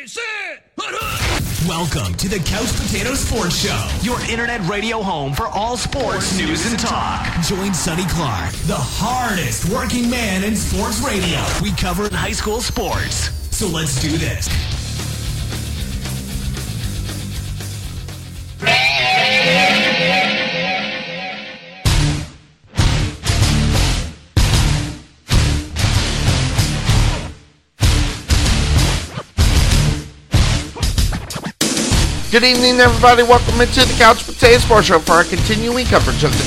set, Welcome to the Couch Potato Sports Show, your internet radio home for all sports news and talk. Join Sonny Clark, the hardest working man in sports radio. We cover high school sports. So let's do this. Good evening, everybody. Welcome into the Couch Potato Sports Show for our continuing coverage of the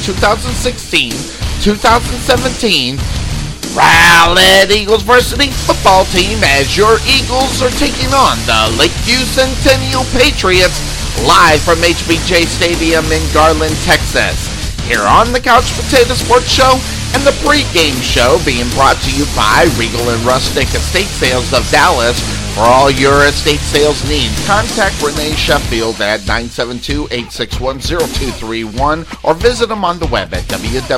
2016-2017 Rowlett Eagles varsity football team as your Eagles are taking on the Lakeview Centennial Patriots live from HBJ Stadium in Garland, Texas. Here on the Couch Potato Sports Show and the pregame show being brought to you by Regal and Rustic Estate Sales of Dallas. For all your estate sales needs, contact Renee Sheffield at 972-861-0231 or visit them on the web at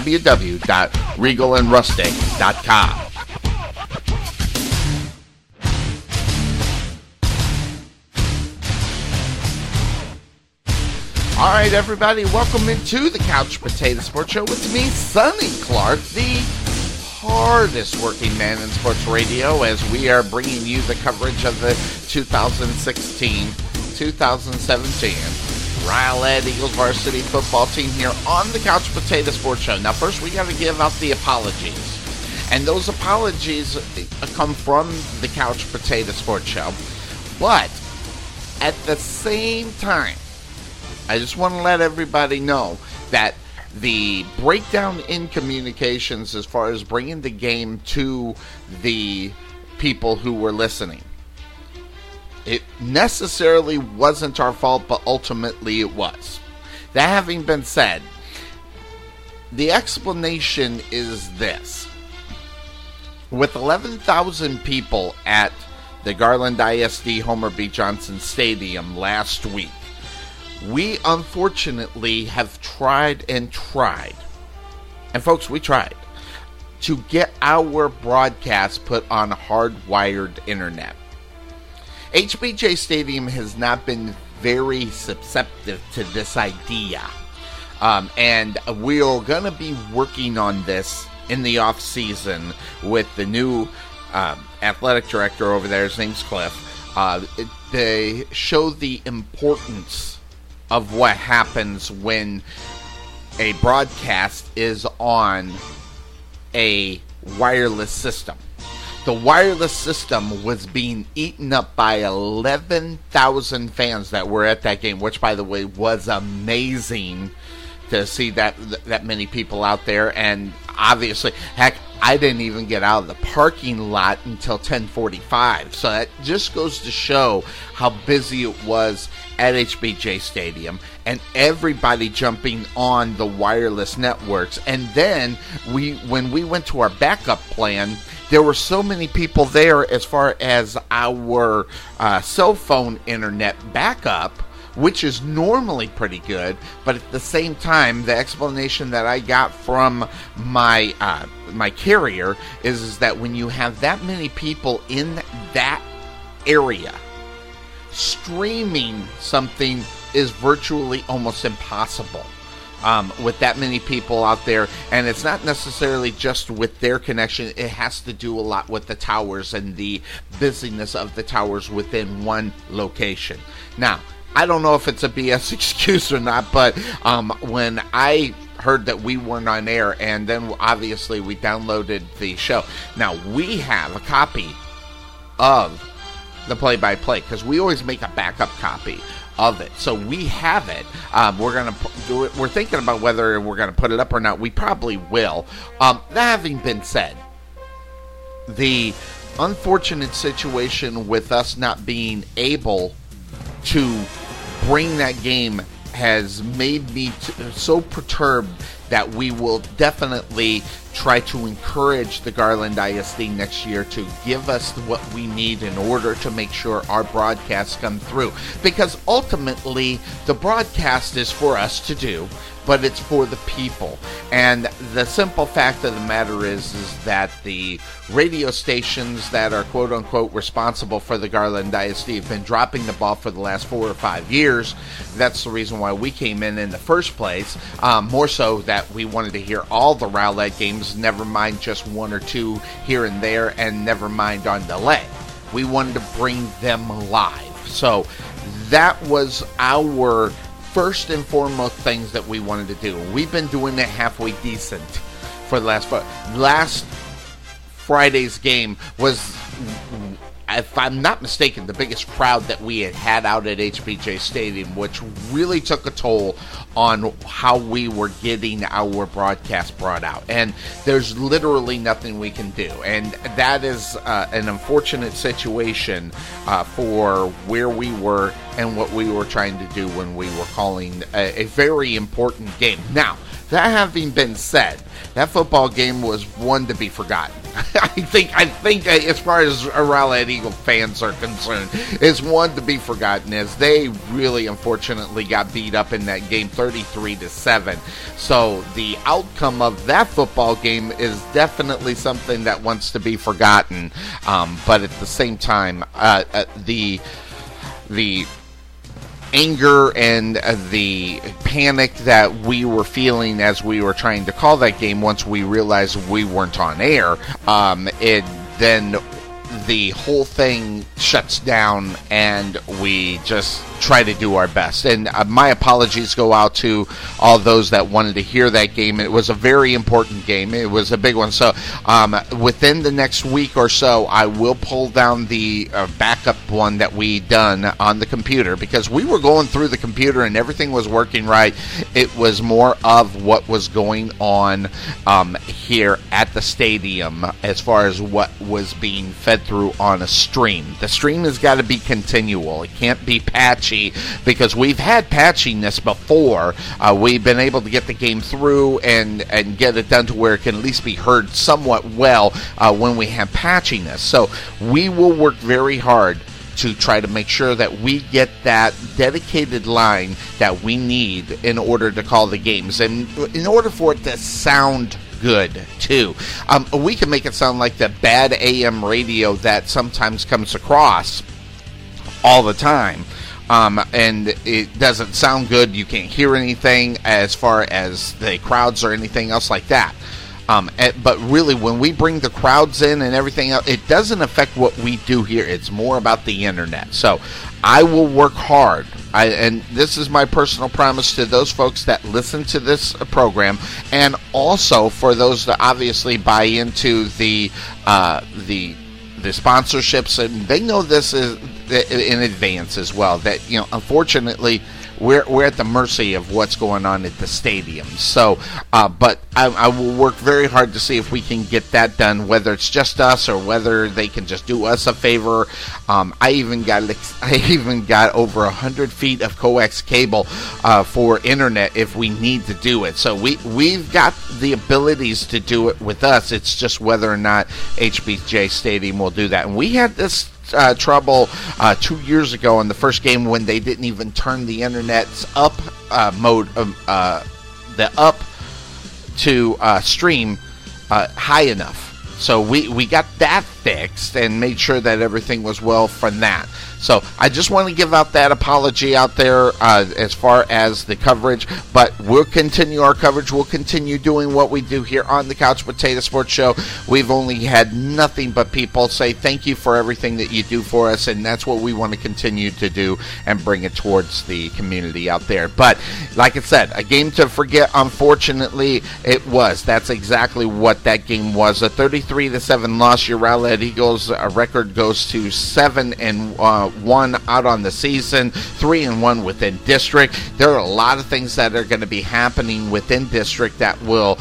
www.regalandrustic.com. All right, everybody, welcome into the Couch Potato Sports Show with me, Sonny Clark, the hardest working man in sports radio, as we are bringing you the coverage of the 2016-2017 Rowlett Eagles varsity football team here on the Couch Potato Sports Show. Now, first, we got to give out the apologies, and those apologies come from the Couch Potato Sports Show, but at the same time, I just want to let everybody know that the breakdown in communications as far as bringing the game to the people who were listening, it necessarily wasn't our fault, but ultimately it was. That having been said, the explanation is this. With 11,000 people at the Garland ISD Homer B. Johnson Stadium last week, we unfortunately have tried, and folks, we tried to get our broadcast put on hardwired internet. HBJ Stadium has not been very receptive to this idea, and we're going to be working on this in the off season with the new athletic director over there. His name's Cliff. They show the importance of what happens when a broadcast is on a wireless system. The wireless system was being eaten up by 11,000 fans that were at that game, which, by the way, was amazing to see that many people out there. And obviously, heck, I didn't even get out of the parking lot until 10:45. So that just goes to show how busy it was at HBJ Stadium, and everybody jumping on the wireless networks. And then when we went to our backup plan, there were so many people there as far as our cell phone internet backup, which is normally pretty good, but at the same time, the explanation that I got from my carrier is that when you have that many people in that area, streaming something is virtually almost impossible with that many people out there. And it's not necessarily just with their connection. It has to do a lot with the towers and the busyness of the towers within one location. Now, I don't know if it's a BS excuse or not, but when I heard that we weren't on air, and then obviously we downloaded the show. Now, we have a copy of the play-by-play, because we always make a backup copy of it. So we have it. We're going to do it. We're thinking about whether we're going to put it up or not. We probably will. That having been said, the unfortunate situation with us not being able to bring that game has made me so perturbed that we will definitely try to encourage the Garland ISD next year to give us what we need in order to make sure our broadcasts come through. Because ultimately, the broadcast is for us to do, but it's for the people. And the simple fact of the matter is that the radio stations that are quote-unquote responsible for the Garland ISD have been dropping the ball for the last 4 or 5 years. That's the reason why we came in the first place. More so that we wanted to hear all the Rowlett games, never mind just 1 or 2 here and there, and never mind on delay. We wanted to bring them live. So that was our first and foremost things that we wanted to do. We've been doing it halfway decent for the last Friday's game was, if I'm not mistaken, the biggest crowd that we had out at HBJ Stadium, which really took a toll on how we were getting our broadcast brought out. And there's literally nothing we can do. And that is an unfortunate situation for where we were and what we were trying to do when we were calling a very important game. Now, that having been said, that football game was one to be forgotten. I think as far as Rowlett Eagle fans are concerned, it's one to be forgotten, as they really unfortunately got beat up in that game 33-7. So the outcome of that football game is definitely something that wants to be forgotten. But at the same time, the anger and the panic that we were feeling as we were trying to call that game once we realized we weren't on air, then the whole thing shuts down and we just try to do our best. And my apologies go out to all those that wanted to hear that game. It was a very important game. It was a big one. So within the next week or so, I will pull down the backup one that we done on the computer, because we were going through the computer and everything was working right. It was more of what was going on here at the stadium as far as what was being fed through on a stream. The stream has got to be continual. It can't be patchy, because we've had patchiness before. We've been able to get the game through and get it done to where it can at least be heard somewhat well when we have patchiness. So we will work very hard to try to make sure that we get that dedicated line that we need in order to call the games, and in order for it to sound good too. We can make it sound like the bad AM radio that sometimes comes across all the time. And it doesn't sound good. You can't hear anything as far as the crowds or anything else like that. But really, when we bring the crowds in and everything else, it doesn't affect what we do here. It's more about the internet. So I will work hard. And this is my personal promise to those folks that listen to this program, and also for those that obviously buy into the sponsorships, and they know this is in advance as well, that, you know, unfortunately we're at the mercy of what's going on at the stadium. So but I will work very hard to see if we can get that done, whether it's just us or whether they can just do us a favor. I even got over 100 feet of coax cable for internet if we need to do it. So we've got the abilities to do it with us. It's just whether or not HBJ Stadium will do that. And we had this trouble 2 years ago in the first game when they didn't even turn the internet's up mode, the up to stream high enough. So we got that fixed and made sure that everything was well from that. So I just want to give out that apology out there as far as the coverage, but we'll continue our coverage. We'll continue doing what we do here on the Couch Potato Sports Show. We've only had nothing but people say thank you for everything that you do for us, and that's what we want to continue to do and bring it towards the community out there. But like I said, a game to forget, unfortunately, it was. That's exactly what that game was. A 33-7 loss. Your Rowlett Eagles record goes to 7-1 out on the season, 3-1 within district. There are a lot of things that are going to be happening within district that will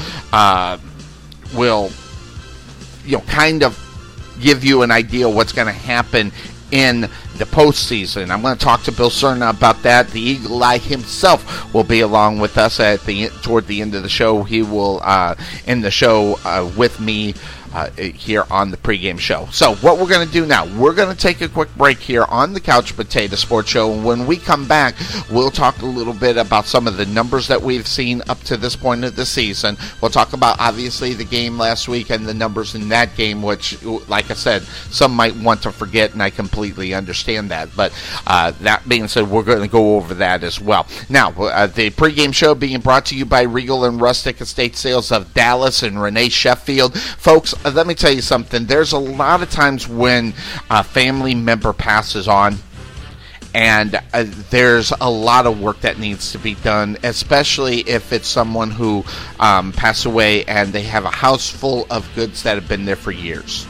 kind of give you an idea of what's going to happen in the postseason. I'm going to talk to Bill Cerna about that. The Eagle Eye himself will be along with us toward the end of the show. He will end the show with me here on the pregame show. So what we're going to do now, we're going to take a quick break here on the Couch Potato Sports Show, and when we come back, we'll talk a little bit about some of the numbers that we've seen up to this point of the season. We'll talk about, obviously, the game last week and the numbers in that game, which, like I said, some might want to forget, and I completely understand that. But that being said, we're going to go over that as well. Now, the pregame show being brought to you by Regal and Rustic Estate Sales of Dallas and Renee Sheffield. Folks, let me tell you something. There's a lot of times when a family member passes on, and there's a lot of work that needs to be done, especially if it's someone who passed away and they have a house full of goods that have been there for years.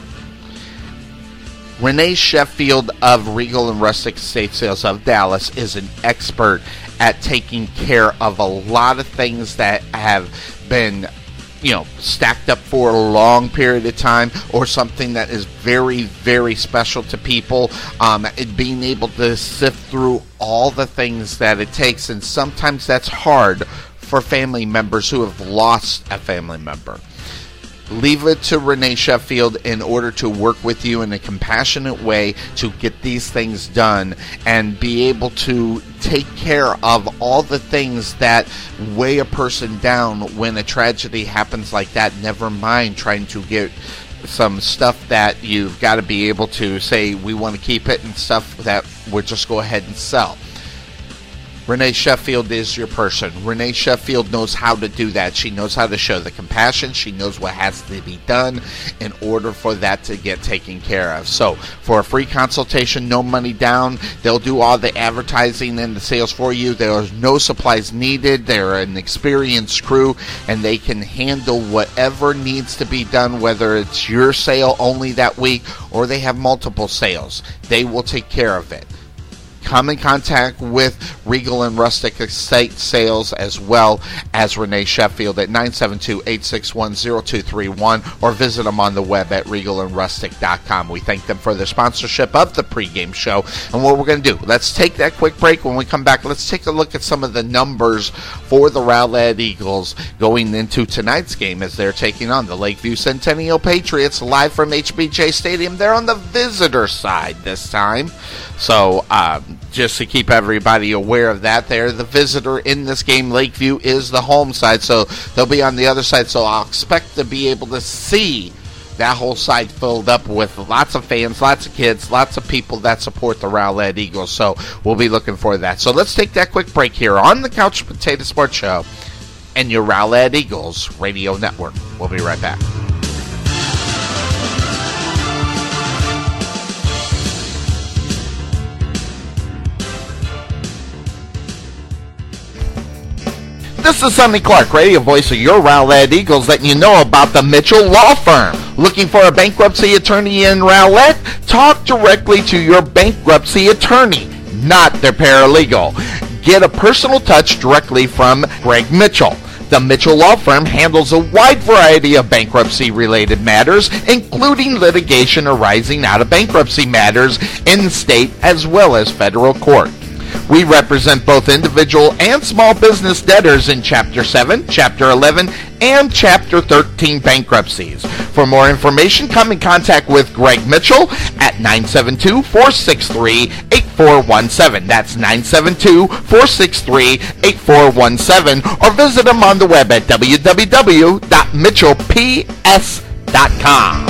Renee Sheffield of Regal and Rustic Estate Sales of Dallas is an expert at taking care of a lot of things that have been stacked up for a long period of time, or something that is very, very special to people, being able to sift through all the things that it takes, and sometimes that's hard for family members who have lost a family member. Leave it to Renee Sheffield in order to work with you in a compassionate way to get these things done and be able to take care of all the things that weigh a person down when a tragedy happens like that. Never mind trying to get some stuff that you've got to be able to say we want to keep it, and stuff that we'll just go ahead and sell. Renee Sheffield is your person. Renee Sheffield knows how to do that. She knows how to show the compassion. She knows what has to be done in order for that to get taken care of. So, for a free consultation, no money down, they'll do all the advertising and the sales for you. There are no supplies needed. They're an experienced crew, and they can handle whatever needs to be done, whether it's your sale only that week or they have multiple sales. They will take care of it. Come in contact with Regal and Rustic Estate Sales as well as Renee Sheffield at 972-861-0231, or visit them on the web at regalandrustic.com. We thank them for their sponsorship of the pregame show. And what we're going to do, let's take that quick break. When we come back, let's take a look at some of the numbers for the Rowlett Eagles going into tonight's game as they're taking on the Lakeview Centennial Patriots live from HBJ Stadium. They're on the visitor side this time. So, just to keep everybody aware of that, they're the visitor in this game. Lakeview is the home side, so they'll be on the other side. So I'll expect to be able to see that whole side filled up with lots of fans, lots of kids, lots of people that support the Rowlett Eagles. So we'll be looking for that. So let's take that quick break here on the Couch Potato Sports Show and your Rowlett Eagles radio network. We'll be right back. This is Sonny Clark, radio voice of your Rowlett Eagles, letting you know about the Mitchell Law Firm. Looking for a bankruptcy attorney in Rowlett? Talk directly to your bankruptcy attorney, not their paralegal. Get a personal touch directly from Greg Mitchell. The Mitchell Law Firm handles a wide variety of bankruptcy-related matters, including litigation arising out of bankruptcy matters in state as well as federal court. We represent both individual and small business debtors in Chapter 7, Chapter 11, and Chapter 13 bankruptcies. For more information, come in contact with Greg Mitchell at 972-463-8417. That's 972-463-8417. Or visit him on the web at www.mitchellps.com.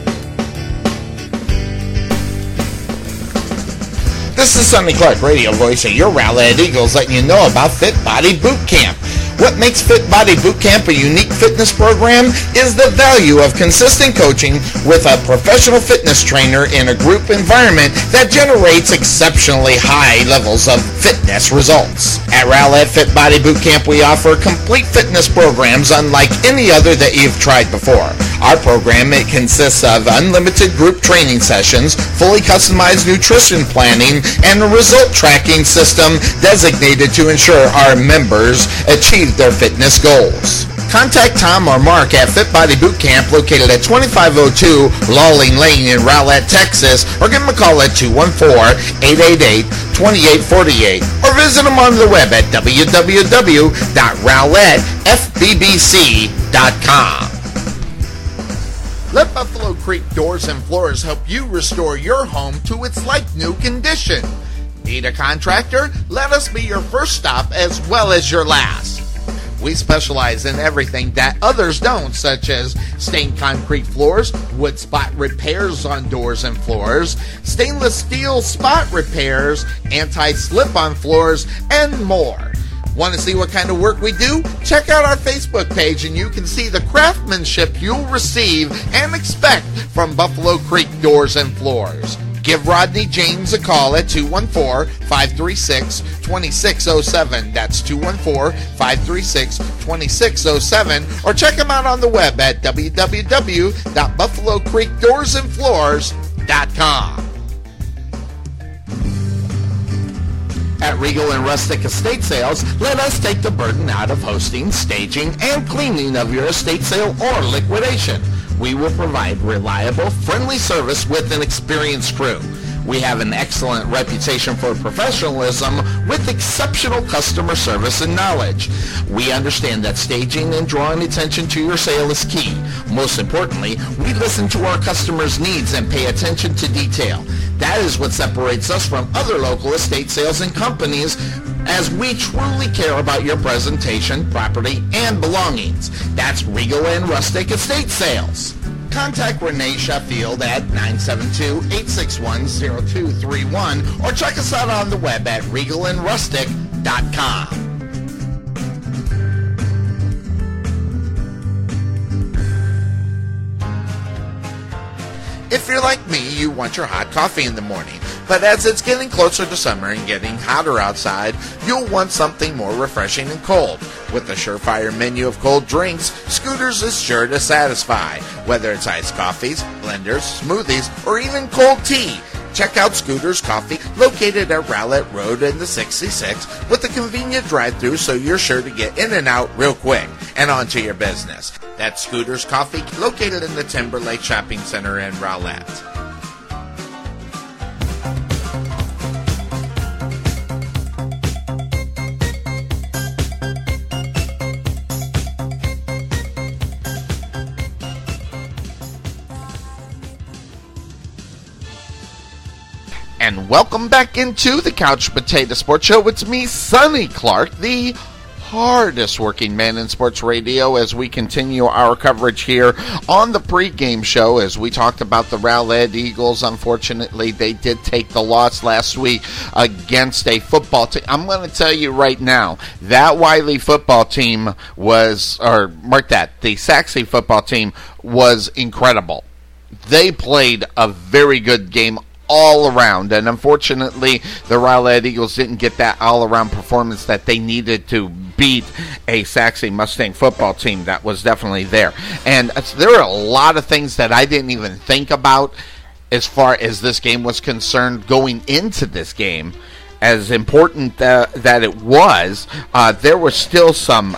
This is Sonny Clark, radio voice of your Rowlett Eagles, letting you know about Fit Body Boot Camp. What makes Fit Body Boot Camp a unique fitness program is the value of consistent coaching with a professional fitness trainer in a group environment that generates exceptionally high levels of fitness results. At Rowlett Fit Body Boot Camp, we offer complete fitness programs unlike any other that you've tried before. Our program, it consists of unlimited group training sessions, fully customized nutrition planning, and a result tracking system designated to ensure our members achieve their fitness goals. Contact Tom or Mark at Fit Body Boot Camp located at 2502 Lawling Lane in Rowlett, Texas, or give them a call at 214-888-2848 or visit them on the web at www.rowlettfbbc.com. Let Buffalo Creek Doors and Floors help you restore your home to its like-new condition. Need a contractor? Let us be your first stop as well as your last. We specialize in everything that others don't, such as stained concrete floors, wood spot repairs on doors and floors, stainless steel spot repairs, anti-slip on floors, and more. Want to see what kind of work we do? Check out our Facebook page and you can see the craftsmanship you'll receive and expect from Buffalo Creek Doors and Floors. Give Rodney James a call at 214-536-2607. That's 214-536-2607. Or check him out on the web at www.buffalocreekdoorsandfloors.com. At Regal and Rustic Estate Sales, let us take the burden out of hosting, staging, and cleaning of your estate sale or liquidation. We will provide reliable, friendly service with an experienced crew. We have an excellent reputation for professionalism with exceptional customer service and knowledge. We understand that staging and drawing attention to your sale is key. Most importantly, we listen to our customers' needs and pay attention to detail. That is what separates us from other local estate sales and companies, as we truly care about your presentation, property, and belongings. That's Regal and Rustic Estate Sales. Contact Renee Sheffield at 972-861-0231 or check us out on the web at regalandrustic.com. If you're like me, you want your hot coffee in the morning. But as it's getting closer to summer and getting hotter outside, you'll want something more refreshing and cold. With a surefire menu of cold drinks, Scooters is sure to satisfy. Whether it's iced coffees, blenders, smoothies, or even cold tea, check out Scooters Coffee, located at Rowlett Road in the 66, with a convenient drive-thru so you're sure to get in and out real quick and onto your business. That's Scooters Coffee, located in the Timberlake Shopping Center in Rowlett. And welcome back into the Couch Potato Sports Show. It's me, Sonny Clark, the hardest working man in sports radio, as we continue our coverage here on the pregame show. As we talked about the Rowlett Eagles, unfortunately, they did take the loss last week against a football team. I'm going to tell you right now, that Wiley football team was, or mark that, the Saxe football team was incredible. They played a very good game all around, and unfortunately the Rowlett Eagles didn't get that all-around performance that they needed to beat a Saxe Mustang football team that was definitely there. And there are a lot of things that I didn't even think about as far as this game was concerned going into this game. As important that it was, there were still some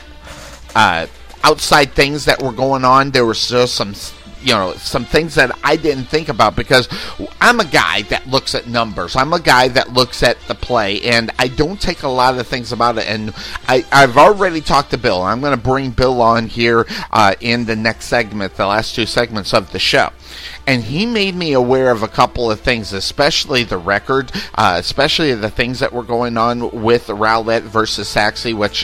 outside things that were going on. There were still some things that I didn't think about, because I'm a guy that looks at numbers. I'm a guy that looks at the play, and I don't take a lot of things about it. And I've already talked to Bill. I'm going to bring Bill on here in the next segment, the last two segments of the show. And he made me aware of a couple of things, especially the record, especially the things that were going on with Rowlett versus Saxe, which,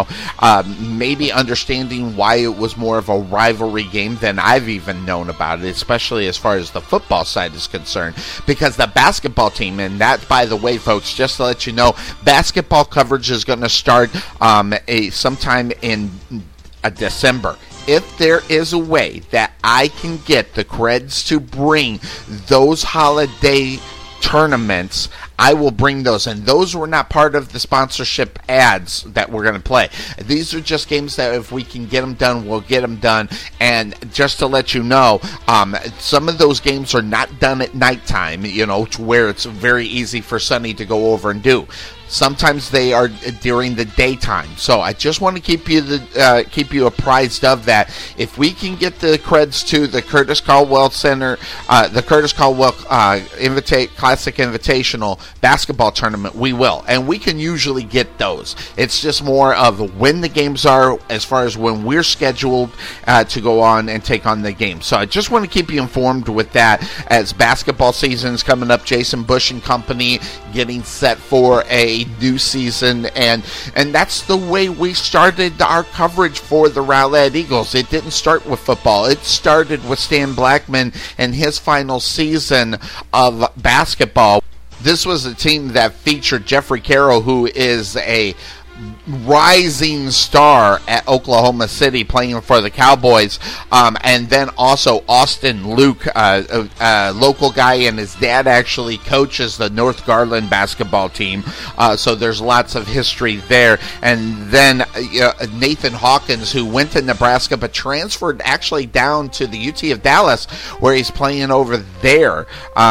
maybe understanding why it was more of a rivalry game than I've even known about it, especially as far as the football side is concerned. Because the basketball team, and that, by the way, folks, just to let you know, basketball coverage is going to start sometime in December. If there is a way that I can get the Creds to bring those holiday tournaments, I will bring those. And those were not part of the sponsorship ads that we're going to play. These are just games that if we can get them done, we'll get them done. And just to let you know, some of those games are not done at nighttime, to where it's very easy for Sonny to go over and do. Sometimes they are during the daytime, so I just want to keep you apprised of that. If we can get the creds to the Curtis Caldwell Center, the Curtis Caldwell Classic Invitational basketball tournament, we will, and we can usually get those. It's just more of when the games are, as far as when we're scheduled to go on and take on the game. So I just want to keep you informed with that as basketball season is coming up. Jason Bush and company getting set for a new season, and that's the way we started our coverage for the Rowlett Eagles. It didn't start with football. It started with Stan Blackman and his final season of basketball. This was a team that featured Jeffrey Carroll, who is a rising star at Oklahoma City playing for the Cowboys, and then also Austin Luke, a local guy, and his dad actually coaches the North Garland basketball team, so there's lots of history there. And then Nathan Hawkins, who went to Nebraska but transferred actually down to the UT of Dallas, where he's playing over there,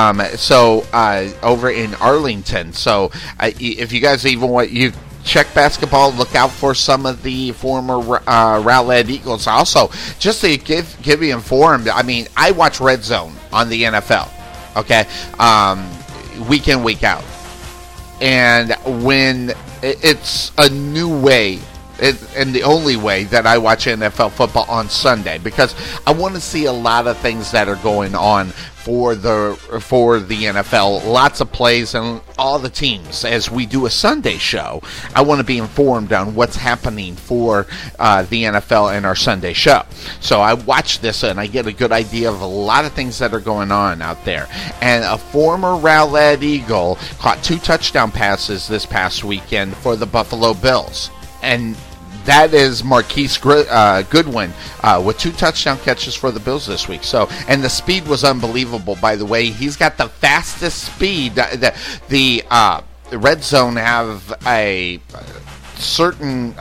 over in Arlington. So if you guys even want, you check basketball, look out for some of the former Rowlett Eagles. Also, just to give you informed, I mean, I watch Red Zone on the NFL, okay, week in, week out. And when it's a new way, and the only way that I watch NFL football on Sunday, because I want to see a lot of things that are going on for the NFL, lots of plays and all the teams. As we do a Sunday show, I want to be informed on what's happening for the NFL in our Sunday show. So I watch this and I get a good idea of a lot of things that are going on out there. And a former Rowlett Eagle caught 2 touchdown passes this past weekend for the Buffalo Bills. And that is Marquise Goodwin with 2 touchdown catches for the Bills this week. So, and the speed was unbelievable, by the way. He's got the fastest speed. The Red Zone have a certain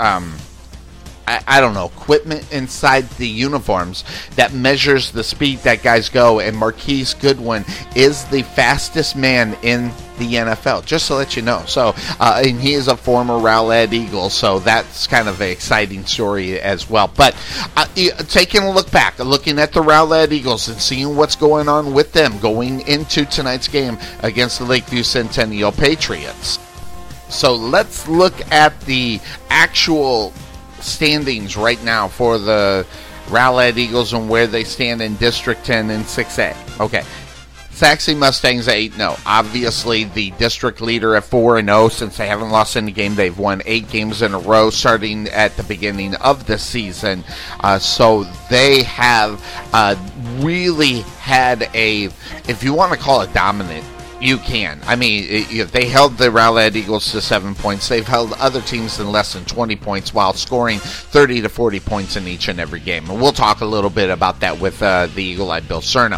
I don't know, equipment inside the uniforms that measures the speed that guys go, and Marquise Goodwin is the fastest man in the NFL, just to let you know. So, and he is a former Rowlett Eagle, so that's kind of an exciting story as well. But taking a look back, looking at the Rowlett Eagles and seeing what's going on with them going into tonight's game against the Lakeview Centennial Patriots. So let's look at the actual standings right now for the Rowlett Eagles and where they stand in District 10 and 6A. Okay. Saxony Mustangs at 8-0. Obviously, the district leader at 4-0 since they haven't lost any game. They've won 8 games in a row starting at the beginning of the season. So they have really had a, if you want to call it dominant, you can. I mean, they held the Rowlett Eagles to 7 points. They've held other teams in less than 20 points while scoring 30 to 40 points in each and every game. And we'll talk a little bit about that with the Eagle-Eye Bill Cerna.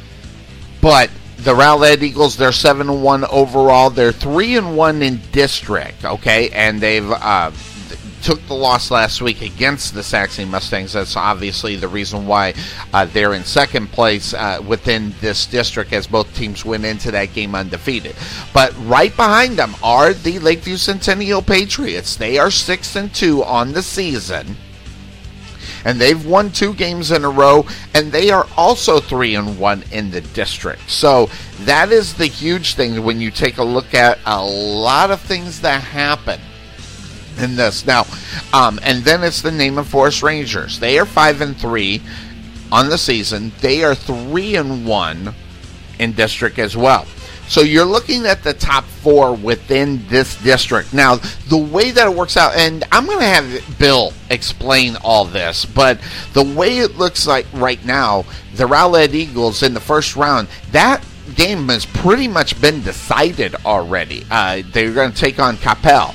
But the Rowlett Eagles, they're 7-1 overall. They're 3-1 in district, okay? And they've took the loss last week against the Saxony Mustangs. That's obviously the reason why they're in second place within this district, as both teams went into that game undefeated. But right behind them are the Lakeview Centennial Patriots. They are 6-2 on the season, and they've won 2 games in a row, and they are also 3-1 in the district. So that is the huge thing when you take a look at a lot of things that happen in this. Now, and then it's the Naaman Forest Rangers. They are 5-3 on the season. They are 3-1 in district as well. So you're looking at the top 4 within this district. Now, the way that it works out, and I'm going to have Bill explain all this, but the way it looks like right now, the Rowlett Eagles in the first round, that game has pretty much been decided already. They're going to take on Capel.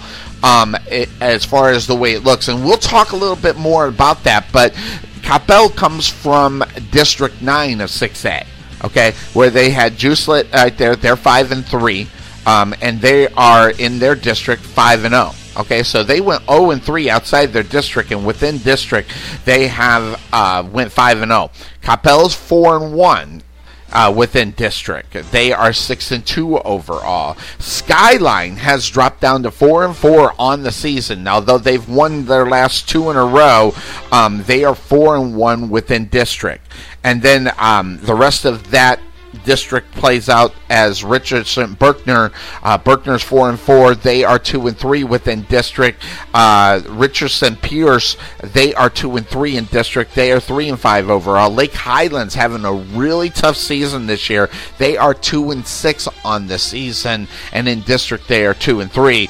As far as the way it looks, and we'll talk a little bit more about that, but Capel comes from District 9 of 6A, okay, where they had Juicelet right there. They're 5-3. and they are in their district 5-0. Okay, so they went 0-3 outside their district, and within district they have went 5-0. Coppell's 4-1. Within district. They are 6-2 overall. Skyline has dropped down to 4-4 on the season. Now, though they've won their last 2 in a row, they are 4-1 within district. And then the rest of that district plays out as Richardson Berkner. Berkner's 4-4. They are 2-3 within district. Richardson Pierce, they are 2-3 in district. They are 3-5 overall. Lake Highlands having a really tough season this year. They are 2-6 on the season, and in district they are 2-3.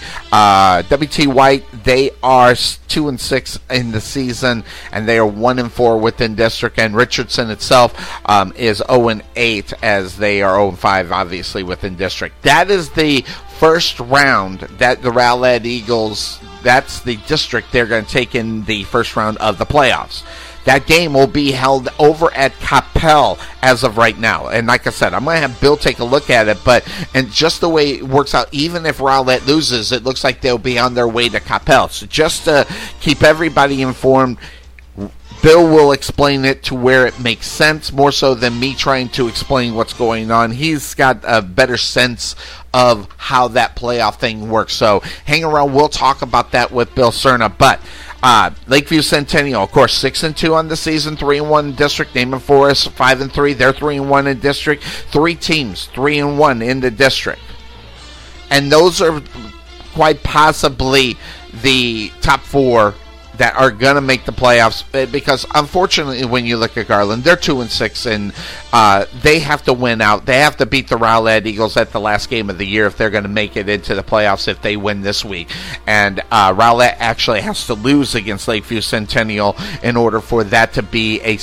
WT White, they are 2-6 in the season, and they are 1-4 within district. And Richardson itself is 0-8 as they are 0-5, obviously, within district. That is the first round that the Rowlett Eagles, that's the district they're going to take in the first round of the playoffs. That game will be held over at Coppell as of right now. And like I said, I'm going to have Bill take a look at it. And just the way it works out, even if Rowlett loses, it looks like they'll be on their way to Coppell. So just to keep everybody informed, Bill will explain it to where it makes sense, more so than me trying to explain what's going on. He's got a better sense of how that playoff thing works. So hang around. We'll talk about that with Bill Cerna. But Lakeview Centennial, of course, 6-2 on the season, 3-1 in district. Naaman Forest, 5-3. They're 3-1 in district. 3 teams, 3-1 in the district. And those are quite possibly the top 4 that are going to make the playoffs, because unfortunately when you look at Garland, they're 2-6, and they have to win out. They have to beat the Rowlett Eagles at the last game of the year if they're going to make it into the playoffs if they win this week. And Rowlett actually has to lose against Lakeview Centennial in order for that to be a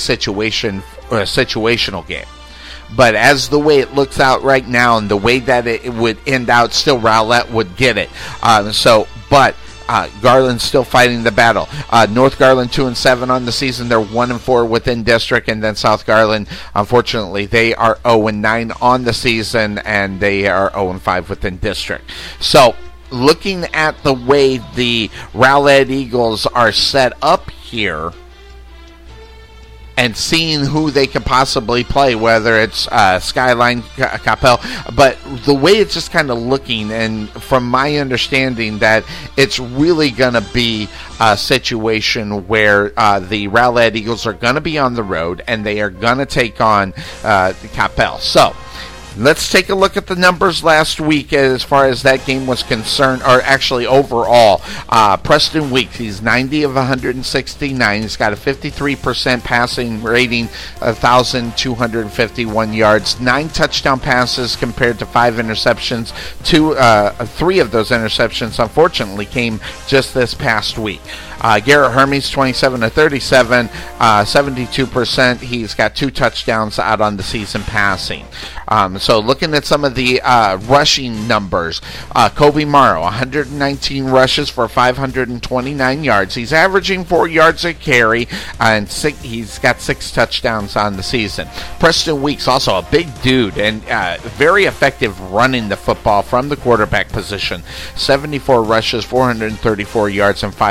situational game. But as the way it looks out right now and the way that it would end out, still Rowlett would get it. Garland's still fighting the battle. North Garland 2-7 on the season. They're 1-4 within district, and then South Garland, unfortunately, they are 0-9 on the season, and they are 0-5 within district. So, looking at the way the Rowlett Eagles are set up here, and seeing who they could possibly play, whether it's Skyline, Coppell, but the way it's just kind of looking, and from my understanding, that it's really going to be a situation where the Rowlett Eagles are going to be on the road, and they are going to take on Coppell. So, let's take a look at the numbers last week as far as that game was concerned, or actually overall. Preston Weeks, he's 90 of 169. He's got a 53% passing rating, 1,251 yards, 9 touchdown passes compared to 5 interceptions. 3 of those interceptions, unfortunately, came just this past week. Garrett Hermes, 27 of 37, 72%. He's got 2 touchdowns out on the season passing. So looking at some of the rushing numbers, Kobe Morrow, 119 rushes for 529 yards. He's averaging 4 yards a carry, and he's got 6 touchdowns on the season. Preston Weeks, also a big dude, and very effective running the football from the quarterback position. 74 rushes, 434 yards, and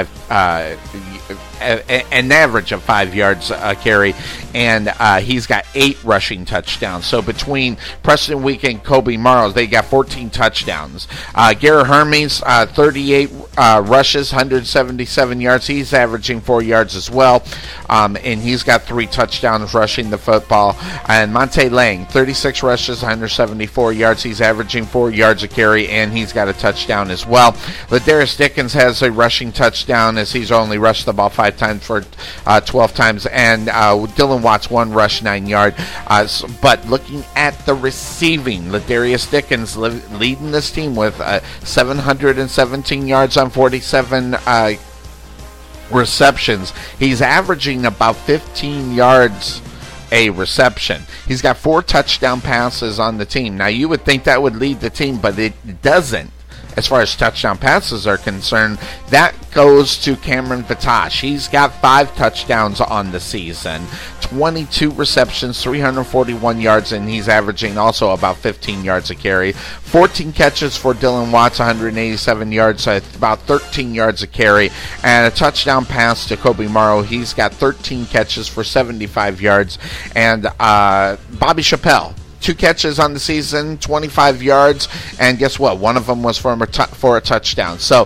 an average of 5 yards a carry, and he's got 8 rushing touchdowns. So between Preston Week and Kobe Morrow, they got 14 touchdowns. Garrett Hermes, 38 rushes, 177 yards. He's averaging 4 yards as well, and he's got 3 touchdowns rushing the football. And Monte Lang, 36 rushes, 174 yards. He's averaging 4 yards a carry, and he's got a touchdown as well. Ladarius Dickens has a rushing touchdown, as he's only rushed the ball 5 times for 12 times, and Dylan Watts 1 rush, 9 yard. But looking at the receiving, Ladarius Dickens leading this team with 717 yards on 47 receptions. He's averaging about 15 yards a reception. He's got 4 touchdown passes on the team. Now, you would think that would lead the team, but it doesn't. As far as touchdown passes are concerned, that goes to Cameron Vitash. He's got 5 touchdowns on the season, 22 receptions, 341 yards, and he's averaging also about 15 yards a carry. 14 catches for Dylan Watts, 187 yards, about 13 yards a carry, and a touchdown pass to Kobe Morrow. He's got 13 catches for 75 yards, and Bobby Chappelle, 2 catches on the season, 25 yards, and guess what? One of them was for a touchdown. So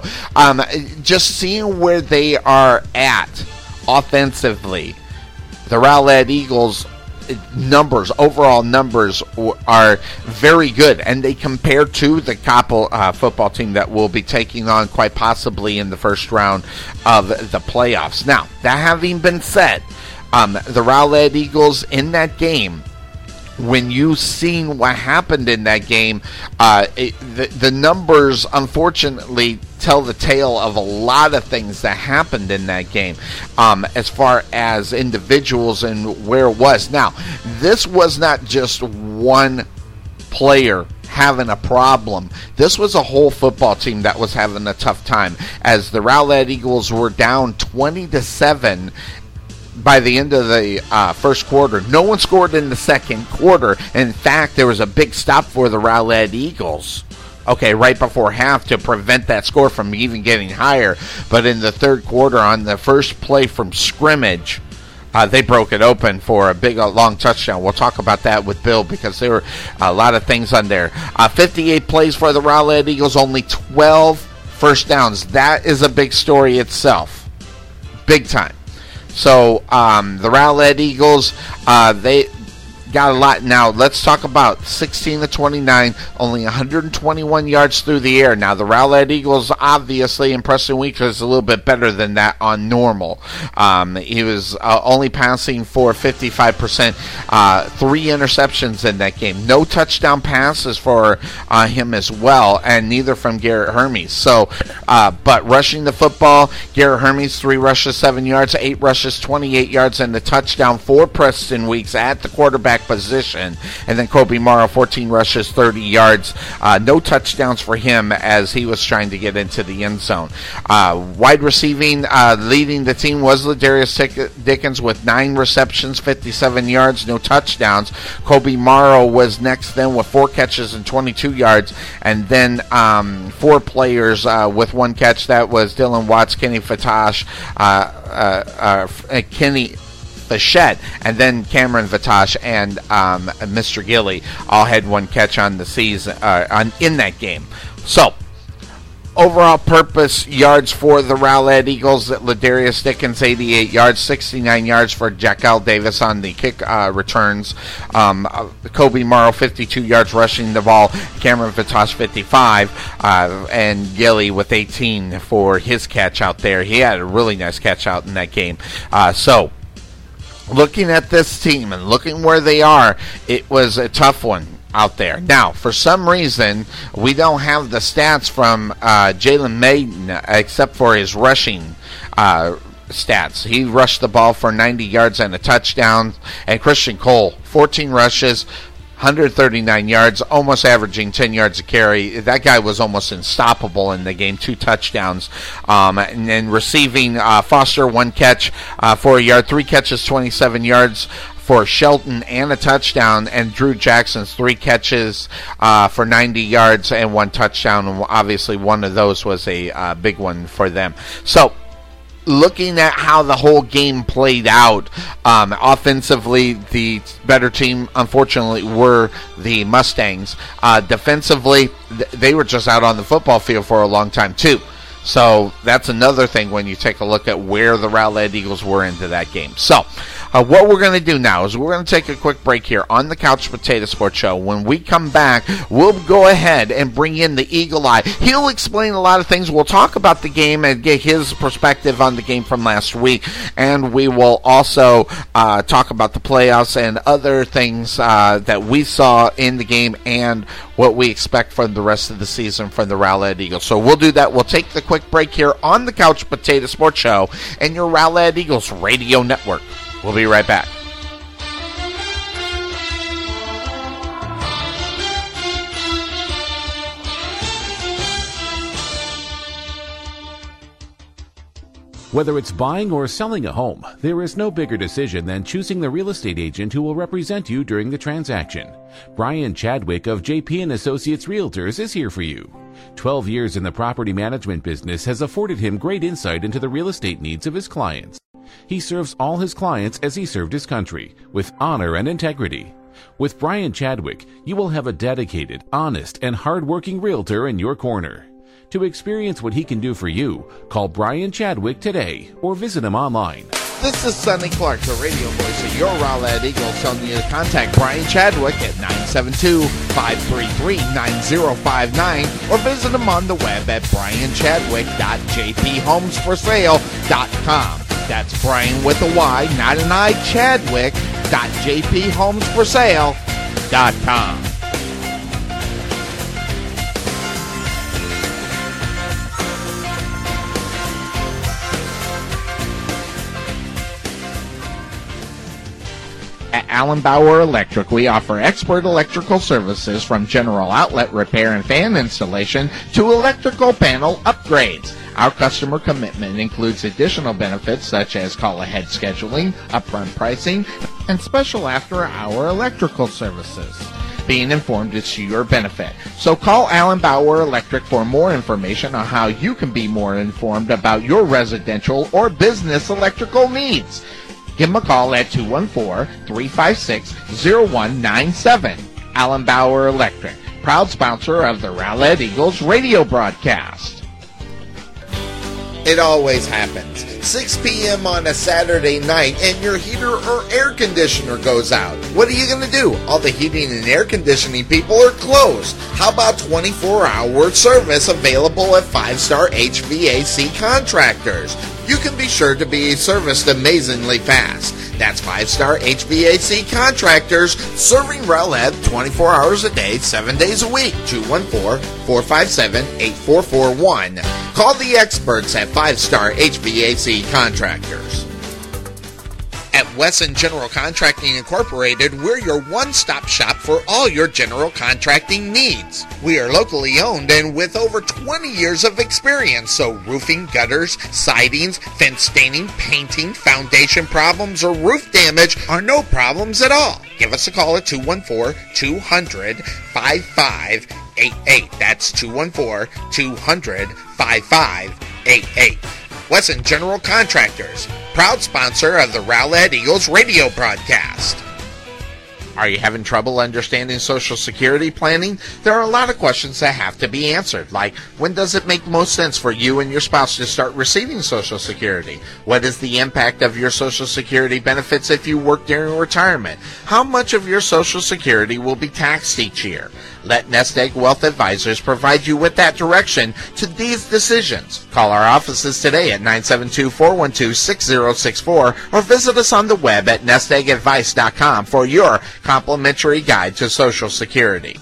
just seeing where they are at offensively, the Rowlett Eagles overall numbers are very good, and they compare to the Coppell football team that will be taking on quite possibly in the first round of the playoffs. Now, that having been said, the Rowlett Eagles in that game, when you seen what happened in that game, the numbers unfortunately tell the tale of a lot of things that happened in that game as far as individuals and where it was. Now, this was not just one player having a problem. This was a whole football team that was having a tough time, as the Rowlett Eagles were down 20-7 by the end of the first quarter. No one scored in the second quarter. In fact, there was a big stop for the Rowlett Eagles, right before half, to prevent that score from even getting higher. But in the third quarter, on the first play from scrimmage, they broke it open for a big, long touchdown. We'll talk about that with Bill, because there were a lot of things on there. 58 plays for the Rowlett Eagles, only 12 first downs. That is a big story itself. Big time. So the Rowlett Eagles, they got a lot. Now, let's talk about 16-29, only 121 yards through the air. Now, the Rowlett Eagles, obviously, in Preston Week is a little bit better than that on normal. He was only passing for 55%, 3 interceptions in that game. No touchdown passes for him as well, and neither from Garrett Hermes. So, but rushing the football, Garrett Hermes, 3 rushes, 7 yards, 8 rushes, 28 yards, and the touchdown for Preston Weeks at the quarterback position. And then Kobe Morrow, 14 rushes, 30 yards. No touchdowns for him as he was trying to get into the end zone. Wide receiving, leading the team was Ladarius Dickens with 9 receptions, 57 yards, no touchdowns. Kobe Morrow was next then with 4 catches and 22 yards. And then 4 players with 1 catch. That was Dylan Watts, Kenny Fatash, Kenny Fachette, and then Cameron Vatash and Mr. Gilly all had 1 catch on the season in that game. So, overall purpose yards for the Rowlett Eagles: Ladarius Dickens, 88 yards, 69 yards for Jackal Davis on the kick returns. Kobe Morrow, 52 yards rushing the ball. Cameron Vatash, 55, and Gilly with 18 for his catch out there. He had a really nice catch out in that game. So, looking at this team and looking where they are, it was a tough one out there. Now, for some reason, we don't have the stats from Jalen Maiden except for his rushing stats. He rushed the ball for 90 yards and a touchdown. And Christian Cole, 14 rushes, 139 yards, almost averaging 10 yards a carry. That guy was almost unstoppable in the game, 2 touchdowns. And then receiving, Foster, 1 catch for a yard, 3 catches, 27 yards for Shelton and a touchdown, and Drew Jackson's 3 catches for 90 yards and 1 touchdown. Obviously, one of those was a big one for them. So, looking at how the whole game played out, offensively, the better team, unfortunately, were the Mustangs. Defensively, they were just out on the football field for a long time, too. So that's another thing when you take a look at where the Rowlett Eagles were into that game. So what we're going to do now is we're going to take a quick break here on the Couch Potato Sports Show. When we come back, we'll go ahead and bring in the Eagle Eye. He'll explain a lot of things. We'll talk about the game and get his perspective on the game from last week. And we will also talk about the playoffs and other things that we saw in the game and what we expect from the rest of the season from the Rowlett Eagles. So we'll do that. We'll take the quick break here on the Couch Potato Sports Show and your Rowlett Eagles radio network. We'll be right back. Whether it's buying or selling a home, there is no bigger decision than choosing the real estate agent who will represent you during the transaction. Brian Chadwick of JP & Associates Realtors is here for you. 12 years in the property management business has afforded him great insight into the real estate needs of his clients. He serves all his clients as he served his country, with honor and integrity. With Brian Chadwick, you will have a dedicated, honest, and hard-working realtor in your corner. To experience what he can do for you, call Brian Chadwick today or visit him online. This is Sonny Clark, the radio voice of your Rowlett Eagles, telling you to contact Brian Chadwick at 972-533-9059 or visit him on the web at brianchadwick.jphomesforsale.com. That's Brian with a Y, not an I, Chadwick.jphomesforsale.com. At Allen Bauer Electric, we offer expert electrical services from general outlet repair and fan installation to electrical panel upgrades. Our customer commitment includes additional benefits such as call-ahead scheduling, upfront pricing, and special after-hour electrical services. Being informed is to your benefit. So call Allen Bauer Electric for more information on how you can be more informed about your residential or business electrical needs. Give them a call at 214-356-0197. Allen Bauer Electric, proud sponsor of the Rowlett Eagles radio broadcast. It always happens. 6 p.m. on a Saturday night and your heater or air conditioner goes out. What are you going to do? All the heating and air conditioning people are closed. How about 24-hour service available at 5-Star HVAC Contractors? You can be sure to be serviced amazingly fast. That's 5-Star HVAC Contractors, serving Rowlett 24 hours a day, 7 days a week. 214-457-8441. Call the experts at 5-Star HVAC Contractors. At Wesson General Contracting Incorporated, we're your one-stop shop for all your general contracting needs. We are locally owned and with over 20 years of experience, so roofing, gutters, sidings, fence staining, painting, foundation problems, or roof damage are no problems at all. Give us a call at 214-200-5588. That's 214-200-5588. Wesson General Contractors, proud sponsor of the Rowlett Eagles radio broadcast. Are you having trouble understanding Social Security planning? There are a lot of questions that have to be answered, like when does it make most sense for you and your spouse to start receiving Social Security? What is the impact of your Social Security benefits if you work during retirement? How much of your Social Security will be taxed each year? Let Nest Egg Wealth Advisors provide you with that direction to these decisions. Call our offices today at 972-412-6064 or visit us on the web at nesteggadvice.com for your complimentary guide to Social Security.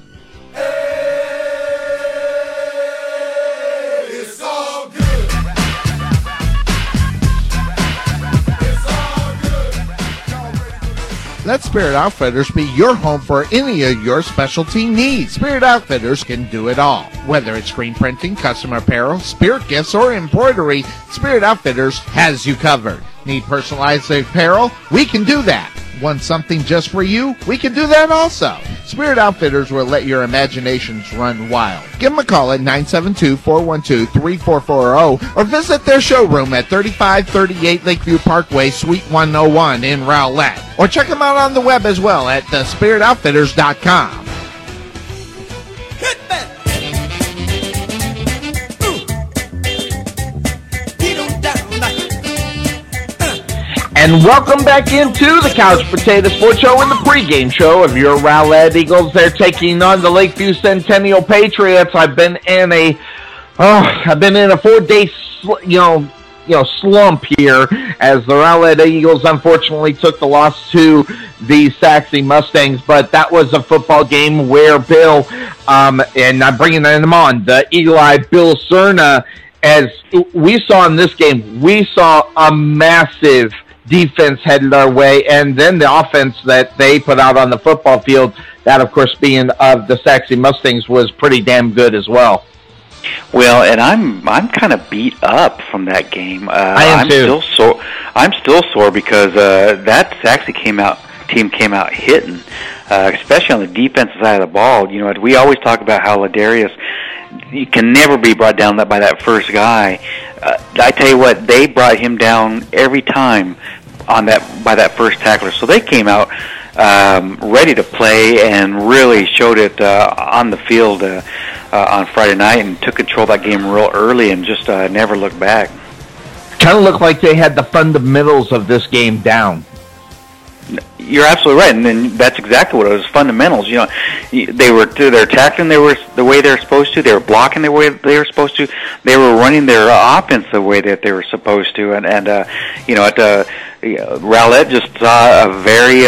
Let Spirit Outfitters be your home for any of your specialty needs. Spirit Outfitters can do it all. Whether it's screen printing, custom apparel, spirit gifts, or embroidery, Spirit Outfitters has you covered. Need personalized apparel? We can do that. Want something just for you? We can do that also. Spirit Outfitters will let your imaginations run wild. Give them a call at 972-412-3440 or visit their showroom at 3538 Lakeview Parkway, Suite 101 in Rowlett. Or check them out on the web as well at thespiritoutfitters.com. And welcome back into the Couch Potato Sports Show and the pregame show of your Rowlett Eagles. They're taking on the Lakeview Centennial Patriots. I've been in a 4-day slump here as the Rowlett Eagles unfortunately took the loss to the Saxe Mustangs, but that was a football game where Bill, and I'm bringing them on, the Eagle Eye Bill Cerna, as we saw in this game, we saw a massive defense headed our way, and then the offense that they put out on the football field, that of course being of the Saxe Mustangs, was pretty damn good as well. Well, and I'm kind of beat up from that game. I'm too. I'm still sore because that Saxe team came out hitting, especially on the defensive side of the ball. You know, we always talk about how Ladarius, you can never be brought down by that first guy. I tell you what, they brought him down every time by that first tackler. So they came out ready to play and really showed it on the field on Friday night and took control of that game real early and just never looked back. Kind of looked like they had the fundamentals of this game down. You're absolutely right, and then that's exactly what it was. Fundamentals. You know, they're tackling the way they're supposed to. They were blocking the way they were supposed to. They were running their offense the way that they were supposed to. And you know, Rowlett just saw a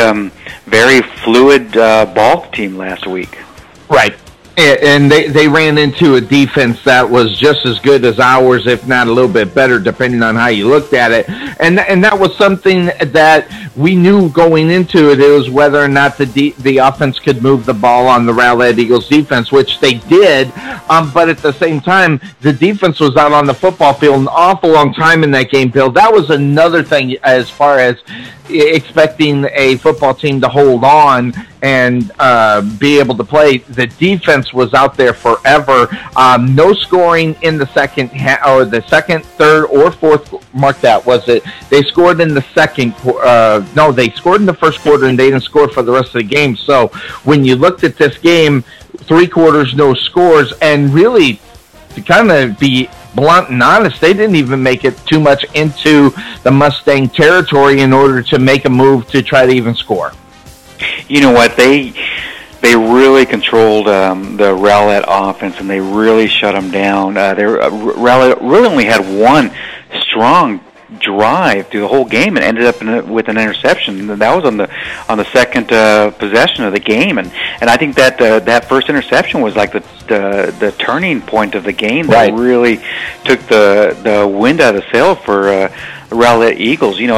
very fluid ball team last week. Right. And they ran into a defense that was just as good as ours, if not a little bit better, depending on how you looked at it. And that was something that we knew going into it. It was whether or not the offense could move the ball on the Rowlett Eagles defense, which they did. But at the same time, the defense was out on the football field an awful long time in that game, Bill. That was another thing as far as expecting a football team to hold on and be able to play. The defense was out there forever. No scoring in the second, or the second, third, or fourth. Mark that. Was it? They scored in the second. No, they scored in the first quarter, and they didn't score for the rest of the game. So when you looked at this game, 3 quarters, no scores, and really, to kind of be blunt and honest, they didn't even make it too much into the Mustang territory in order to make a move to try to even score. You know what? They really controlled the Rowlett offense, and they really shut them down. Rowlett really only had one strong drive through the whole game and ended up with an interception. That was on the second possession of the game, and I think that that first interception was like the turning point of the game that really took the wind out of the sail for Rowlett Eagles. You know,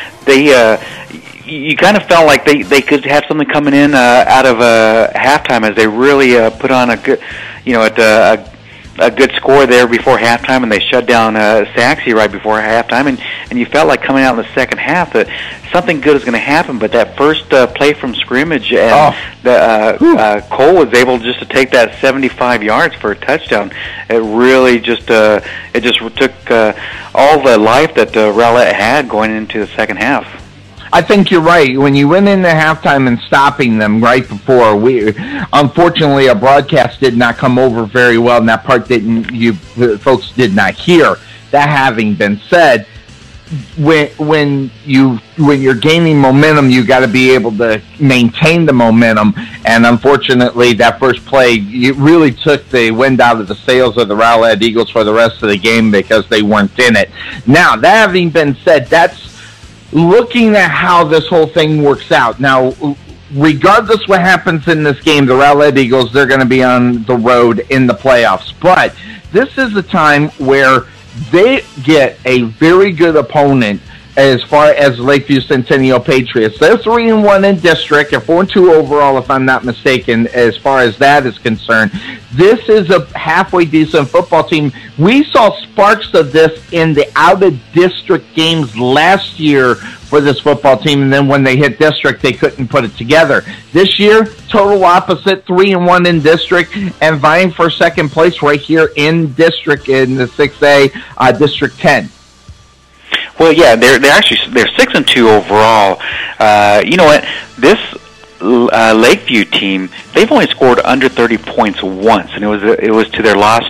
you kind of felt like they could have something coming in out of halftime as they really put on a good, you know, a good score there before halftime, and they shut down Saxe right before halftime, and you felt like coming out in the second half that something good is going to happen. But that first play from scrimmage, and Cole was able just to take that 75 yards for a touchdown. It really just took all the life that Rowlett had going into the second half. I think you're right. When you went into halftime and stopping them right before, unfortunately, our broadcast did not come over very well, and that part you folks did not hear. That having been said, when you're gaining momentum, you got to be able to maintain the momentum. And unfortunately, that first play, it really took the wind out of the sails of the Rowlett Eagles for the rest of the game because they weren't in it. Now, that having been said, that's looking at how this whole thing works out. Now, regardless what happens in this game, the Rowlett Eagles, they're going to be on the road in the playoffs. But this is a time where they get a very good opponent as far as Lakeview Centennial Patriots. They're 3-1 in district, and 4-2 overall, if I'm not mistaken, as far as that is concerned. This is a halfway decent football team. We saw sparks of this in the out-of-district games last year for this football team, and then when they hit district, they couldn't put it together. This year, total opposite, 3-1 in district, and vying for second place right here in district in the 6A, District 10. Well, yeah, they're 6-2 overall. You know what? This Lakeview team, they've only scored under 30 points once, and it was to their loss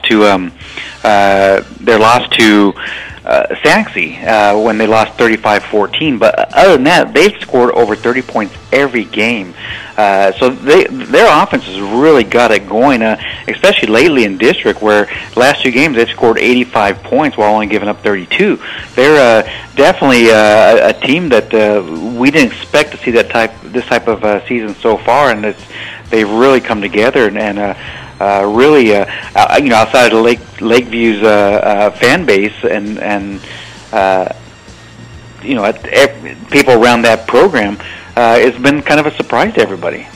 to Saxe when they lost 35-14. But other than that, they've scored over 30 points every game. So their offense has really got it going, especially lately in district, where last 2 games they've scored 85 points while only giving up 32. They're definitely a team that we didn't expect to see this type of season so far, and they've really come together and really, you know, outside of Lakeview's fan base and you know, people around that program, it's been kind of a surprise to everybody.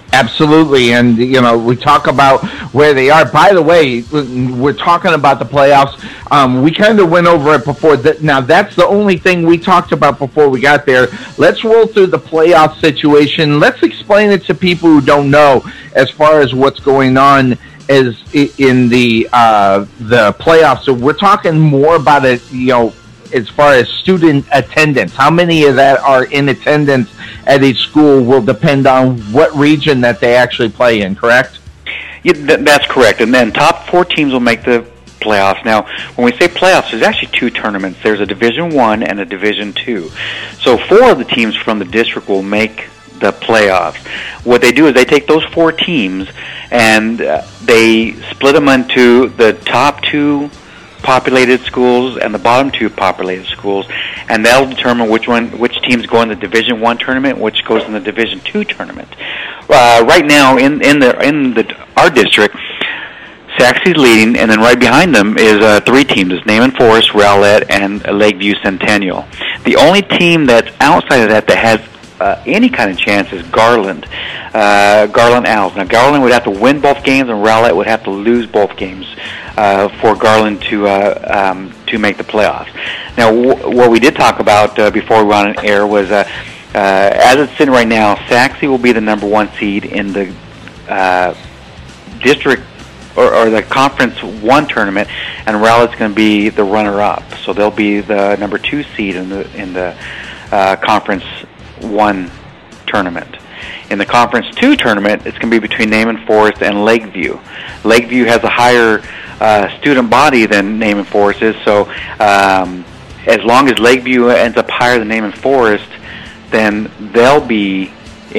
Absolutely, and we talk about where they are. By the way, we're talking about the playoffs. We kind of went over it before. Now, that's the only thing we talked about before we got there. Let's roll through the playoff situation. Let's explain it to people who don't know as far as what's going on as in the playoffs. So we're talking more about it, as far as student attendance. How many of that are in attendance at each school will depend on what region that they actually play in, correct? Yeah, that's correct. And then top 4 teams will make the playoffs. Now, when we say playoffs, there's actually 2 tournaments. There's a Division I and a Division II. So 4 of the teams from the district will make the playoffs. What they do is they take those 4 teams and they split them into the top 2 populated schools and the bottom 2 populated schools, and that'll determine which teams go in the Division I tournament, which goes in the Division II tournament. Right now, in our district, Sachse's leading, and then right behind them is 3 teams: it's Naaman Forest, Rowlett, and Lakeview Centennial. The only team that's outside of that has any kind of chance is Garland Owls. Now, Garland would have to win both games, and Rowlett would have to lose both games for Garland to make the playoffs. Now, what we did talk about before we went on air was, as it's sitting right now, Sachse will be the number 1 seed in the district or the Conference 1 tournament, and Rowlett's going to be the runner-up. So they'll be the number 2 seed in the Conference 1 tournament. In the Conference 2 tournament, it's going to be between Naaman Forest and Lakeview. Lakeview has a higher student body than Naaman Forest is, so as long as Lakeview ends up higher than Naaman Forest, then they'll be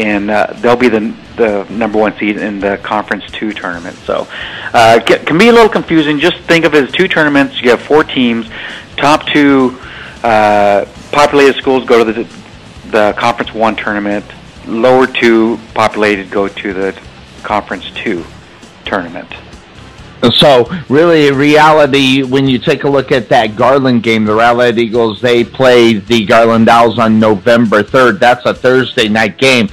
the number 1 seed in the Conference 2 tournament. So it can be a little confusing. Just think of it as 2 tournaments. You have 4 teams. Top 2 populated schools go to the Conference 1 tournament. Lower 2 populated go to the Conference 2 tournament. So, really, in reality, when you take a look at that Garland game, the Rowlett Eagles, they play the Garland Owls on November 3rd. That's a Thursday night game.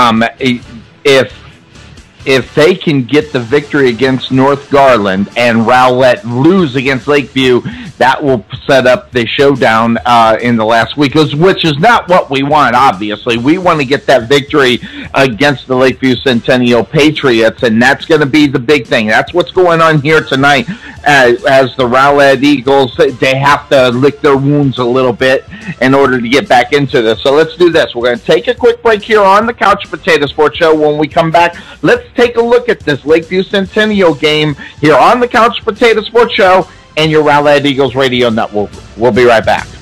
If they can get the victory against North Garland and Rowlett lose against Lakeview, that will set up the showdown in the last week, which is not what we want, obviously. We want to get that victory against the Lakeview Centennial Patriots, and that's going to be the big thing. That's what's going on here tonight as the Rowlett Eagles. They have to lick their wounds a little bit in order to get back into this. So let's do this. We're going to take a quick break here on the Couch Potato Sports Show. When we come back, let's take a look at this Lakeview Centennial game here on the Couch Potato Sports Show and your Rowlett Eagles Radio Network. We'll be right back.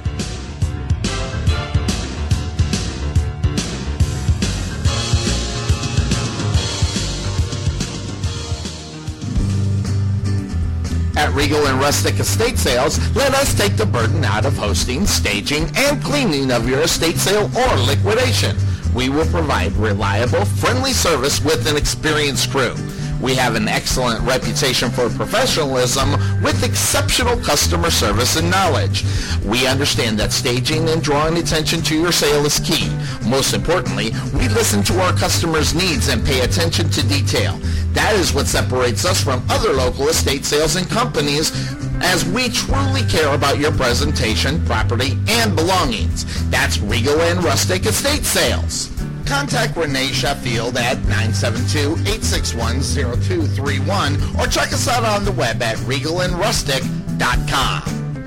At Regal and Rustic Estate Sales, let us take the burden out of hosting, staging, and cleaning of your estate sale or liquidation. We will provide reliable, friendly service with an experienced crew. We have an excellent reputation for professionalism with exceptional customer service and knowledge. We understand that staging and drawing attention to your sale is key. Most importantly, we listen to our customers' needs and pay attention to detail. That is what separates us from other local estate sales and companies, as we truly care about your presentation, property, and belongings. That's Regal and Rustic Estate Sales. Contact Renee Sheffield at 972-861-0231 or check us out on the web at regalandrustic.com.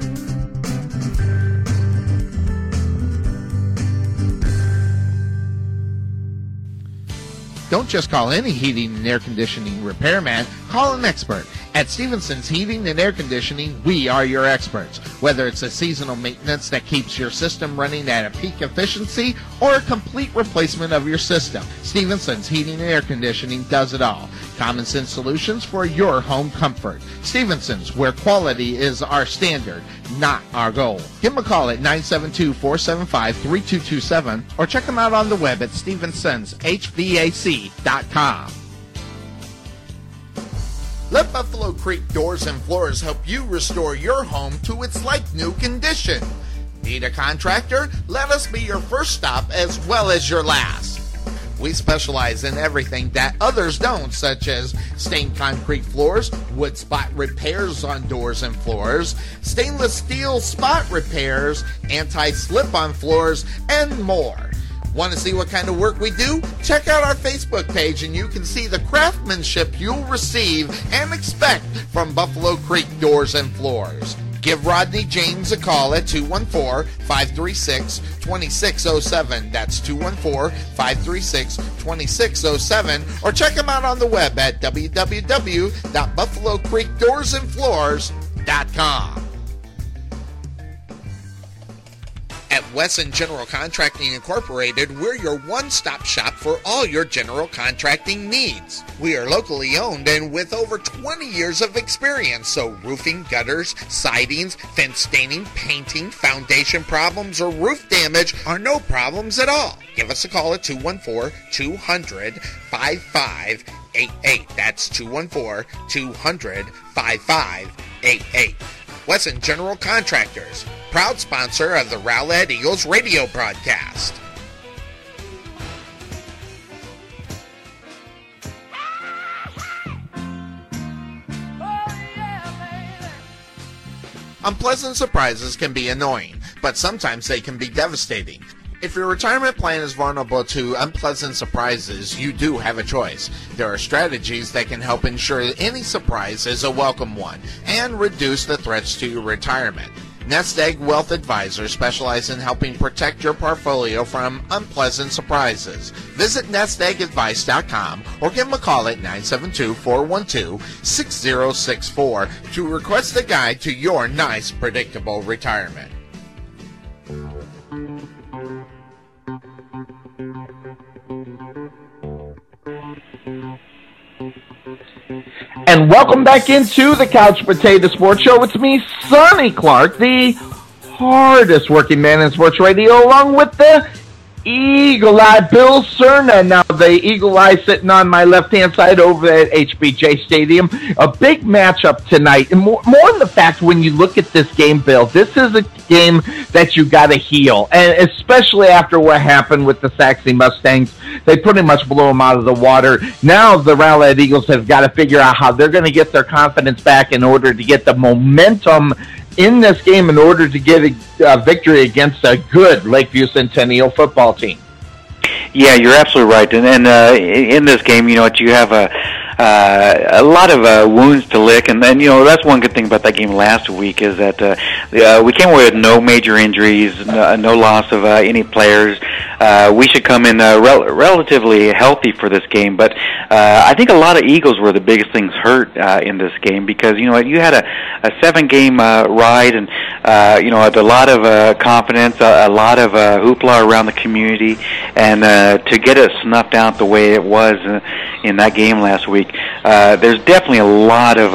Don't just call any heating and air conditioning repairman. Call an expert. At Stevenson's Heating and Air Conditioning, we are your experts. Whether it's a seasonal maintenance that keeps your system running at a peak efficiency or a complete replacement of your system, Stevenson's Heating and Air Conditioning does it all. Common sense solutions for your home comfort. Stevenson's, where quality is our standard, not our goal. Give them a call at 972-475-3227 or check them out on the web at stevensonshvac.com. Let Buffalo Creek Doors and Floors help you restore your home to its like-new condition. Need a contractor? Let us be your first stop as well as your last. We specialize in everything that others don't, such as stained concrete floors, wood spot repairs on doors and floors, stainless steel spot repairs, anti-slip on floors, and more. Want to see what kind of work we do? Check out our Facebook page and you can see the craftsmanship you'll receive and expect from Buffalo Creek Doors and Floors. Give Rodney James a call at 214-536-2607. That's 214-536-2607. Or check him out on the web at www.buffalocreekdoorsandfloors.com. At Wesson General Contracting Incorporated, we're your one-stop shop for all your general contracting needs. We are locally owned and with over 20 years of experience, so roofing, gutters, sidings, fence staining, painting, foundation problems, or roof damage are no problems at all. Give us a call at 214-200-5588. That's 214-200-5588. Wesson General Contractors, proud sponsor of the Rowlett Eagles radio broadcast. Unpleasant surprises can be annoying, but sometimes they can be devastating. If your retirement plan is vulnerable to unpleasant surprises, you do have a choice. There are strategies that can help ensure that any surprise is a welcome one and reduce the threats to your retirement. Nest Egg Wealth Advisors specialize in helping protect your portfolio from unpleasant surprises. Visit nesteggadvice.com or give them a call at 972-412-6064 to request a guide to your nice, predictable retirement. And welcome back into the Couch Potato Sports Show. It's me, Sonny Clark, the hardest working man in sports radio, along with the Eagle Eye Bill Cerna. Now, the Eagle Eye sitting on my left-hand side over at HBJ Stadium. A big matchup tonight. And more than the fact, when you look at this game, Bill, this is a game that you got to heal. And especially after what happened with the Saxony Mustangs. They pretty much blew them out of the water. Now the Rowlett Eagles have got to figure out how they're going to get their confidence back in order to get the momentum in this game in order to get a victory against a good Lakeview Centennial football team. Yeah, you're absolutely right. And in this game, you know what, you have a lot of wounds to lick, and then, you know, that's one good thing about that game last week is that we came away with no major injuries, no loss of any players. We should come in relatively healthy for this game, but I think a lot of Eagles were the biggest things hurt in this game because, you know, you had a 7-game ride and, you know, a lot of confidence, a lot of hoopla around the community, and to get it snuffed out the way it was in that game last week, there's definitely a lot of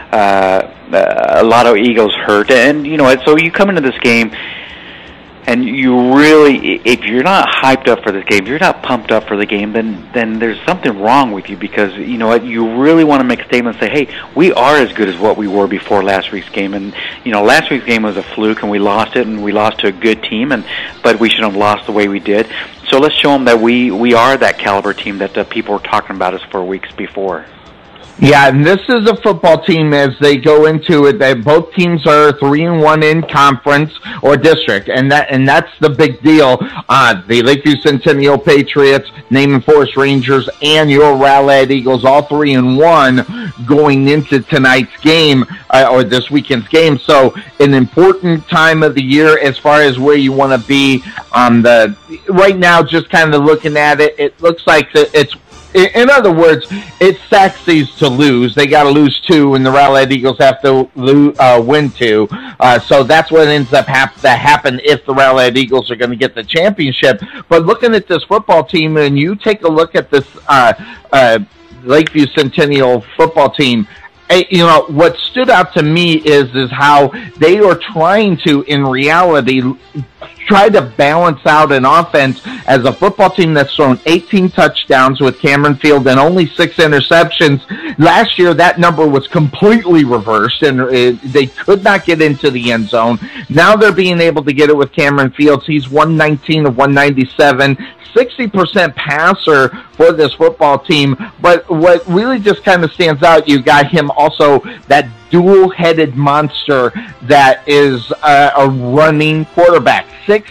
Eagles hurt, and you know, so you come into this game, and you really, if you're not hyped up for this game, if you're not pumped up for the game, then there's something wrong with you because, you know what, you really want to make a statement and say, hey, we are as good as what we were before last week's game. And, you know, last week's game was a fluke and we lost it, and we lost to a good team, but we shouldn't have lost the way we did. So let's show them that we are that caliber team that people were talking about us for weeks before. Yeah, and this is a football team as they go into it. Both teams are 3-1 in conference or district, and that's the big deal. The Lakeview Centennial Patriots, Naaman Forest Rangers, and your Rowlett Eagles, all 3-1 going into tonight's game or this weekend's game. So an important time of the year as far as where you want to be. Right now, just kind of looking at it, it looks like it's. In other words, it's Saxony's to lose. They got to lose 2, and the Rowlett Eagles have to win 2. So that's what ends up happen if the Rowlett Eagles are going to get the championship. But looking at this football team, and you take a look at this Lakeview Centennial football team, you know, what stood out to me is how they are trying to, in reality, try to balance out an offense as a football team that's thrown 18 touchdowns with Cameron Field and only 6 interceptions. Last year, that number was completely reversed, and they could not get into the end zone. Now they're being able to get it with Cameron Fields. He's 119 of 197. 60% passer for this football team, but what really just kind of stands out, you got him also, that dual-headed monster that is a running quarterback.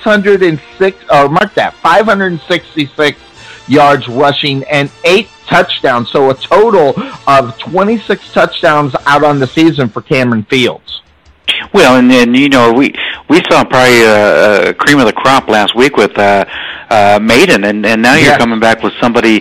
566 yards rushing and 8 touchdowns, so a total of 26 touchdowns out on the season for Cameron Fields. Well, and you know, we saw probably a cream of the crop last week with Maiden, and now you're coming back with somebody.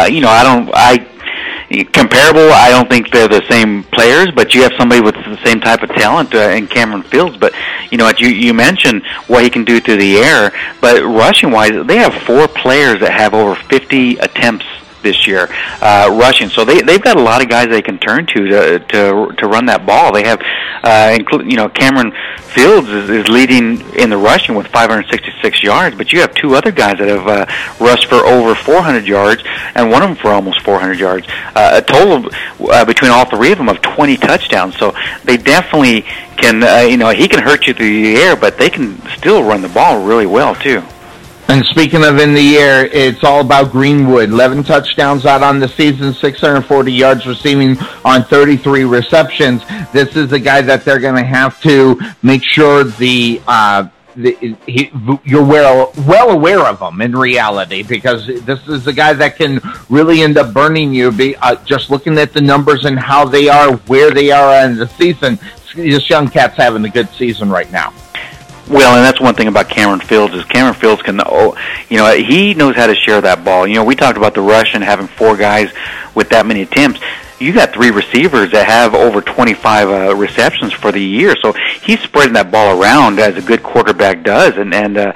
Comparable. I don't think they're the same players, but you have somebody with the same type of talent in Cameron Fields. But you know what, you mentioned what he can do through the air, but rushing wise, they have 4 players that have over 50 attempts this year rushing. So they've got a lot of guys they can turn to run that ball. They have, Cameron Fields is leading in the rushing with 566 yards, but you have 2 other guys that have rushed for over 400 yards, and one of them for almost 400 yards. A total between all 3 of them of 20 touchdowns. So they definitely can, he can hurt you through the air, but they can still run the ball really well too. And speaking of in the air, it's all about Greenwood. 11 touchdowns out on the season, 640 yards receiving on 33 receptions. This is the guy that they're going to have to make sure you're well aware of him in reality, because this is the guy that can really end up burning you. Just looking at the numbers and how they are, where they are in the season, this young cat's having a good season right now. Well, and that's one thing about Cameron Fields is Cameron Fields can, he knows how to share that ball. You know, we talked about the rush and having 4 guys with that many attempts. You got 3 receivers that have over 25 receptions for the year, so he's spreading that ball around as a good quarterback does. And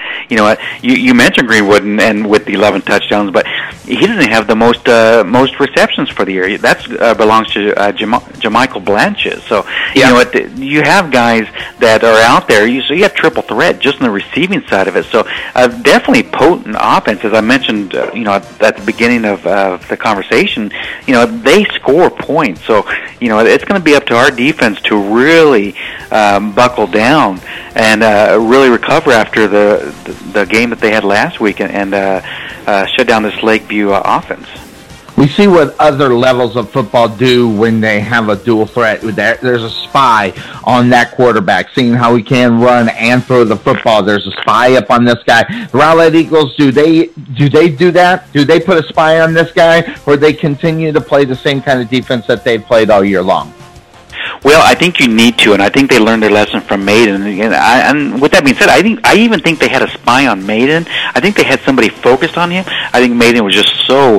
you mentioned Greenwood and with the 11 touchdowns, but he doesn't have the most receptions for the year. That belongs to Jamichael Blanches. So you know what, you have guys that are out there. So you have triple threat just on the receiving side of it. So definitely potent offense, as I mentioned. At the beginning of the conversation, they score points. So, it's going to be up to our defense to really buckle down and really recover after the game that they had last week and shut down this Lakeview offense. We see what other levels of football do when they have a dual threat. There's a spy on that quarterback, seeing how he can run and throw the football. There's a spy up on this guy. The Rowlett Eagles, do they do that? Do they put a spy on this guy, or they continue to play the same kind of defense that they've played all year long? Well, I think you need to, and I think they learned their lesson from Maiden. And with that being said, I even think they had a spy on Maiden. I think they had somebody focused on him. I think Maiden was just so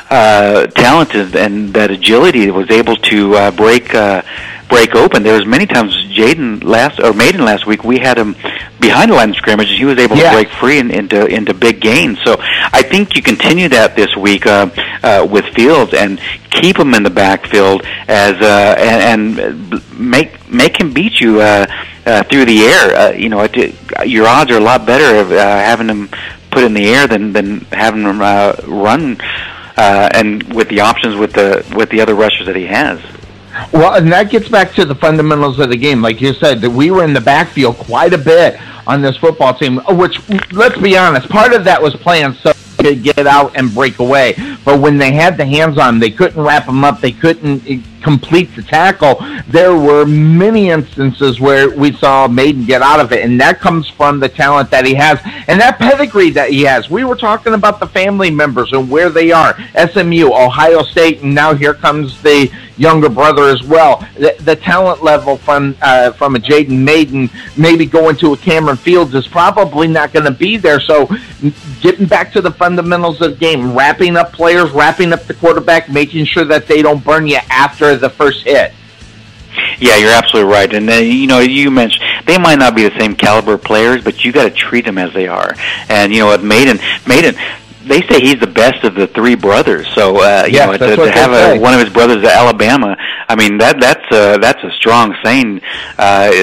talented, and that agility was able to break open. There was many times Maiden last week, we had him behind the line of scrimmage, and he was able to break free into big gains. So I think you continue that this week with Fields and keep him in the backfield and make him beat you through the air. Your odds are a lot better of having him put in the air than having him run. And with the options with the other rushers that he has. Well, and that gets back to the fundamentals of the game. Like you said, that we were in the backfield quite a bit on this football team, which, let's be honest, part of that was planned so they could get out and break away. But when they had the hands on them, they couldn't wrap them up. They couldn't complete the tackle. There were many instances where we saw Maiden get out of it, and that comes from the talent that he has and that pedigree that he has. We were talking about the family members and where they are. SMU, Ohio State, and now here comes the younger brother as well. The talent level from a Jaden Maiden maybe going to a Cameron Fields is probably not going to be there. So getting back to the fundamentals of the game, wrapping up players, wrapping up the quarterback, making sure that they don't burn you after the first hit. Yeah, you're absolutely right. And you mentioned they might not be the same caliber players, but you got to treat them as they are. And what Maiden, they say he's the best of the 3 brothers. So to have one of his brothers at Alabama, I mean that's a strong saying that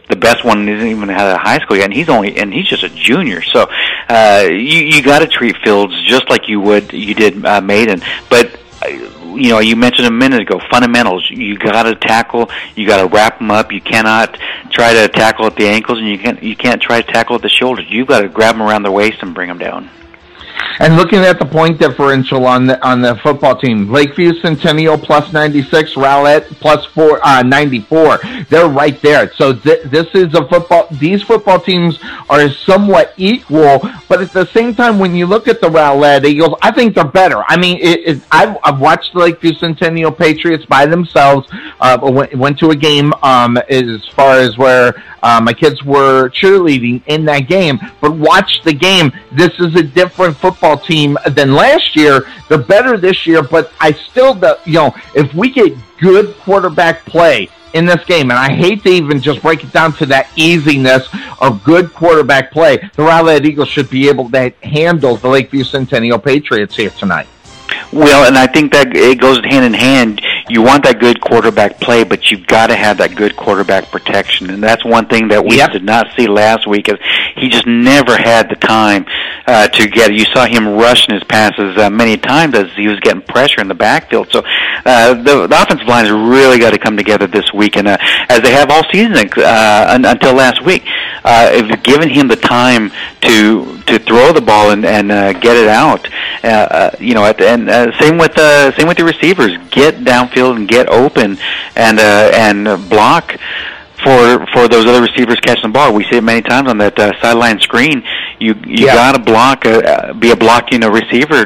the best one isn't even out of high school yet, and he's just a junior. So you got to treat Fields just like you did Maiden. But you mentioned a minute ago, fundamentals. You got to tackle. You got to wrap them up. You cannot try to tackle at the ankles, and you can't try to tackle at the shoulders. You've got to grab them around the waist and bring them down. And looking at the point differential on the football team, Lakeview Centennial plus 96, Rowlett plus 94. They're right there. So this is these football teams are somewhat equal, but at the same time, when you look at the Rowlett Eagles, I think they're better. I mean, I've watched the Lakeview Centennial Patriots by themselves. Went to a game as far as where my kids were cheerleading in that game, but watch the game. This is a different football team than last year. They're better this year, but I still, if we get good quarterback play in this game, and I hate to even just break it down to that easiness of good quarterback play, the Rowlett Eagles should be able to handle the Lakeview Centennial Patriots here tonight. Well, and I think that it goes hand in hand. You want that good quarterback play, but you've got to have that good quarterback protection. And that's one thing that we did not see last week. Is he just never had the time to get it. You saw him rushing his passes many times as he was getting pressure in the backfield. So the offensive line has really got to come together this week, and as they have all season until last week. If given him the time to throw the ball and get it out, same with the receivers, get downfield and get open and block for those other receivers catching the ball. We see it many times on that sideline screen. You got to block, be a blocking receiver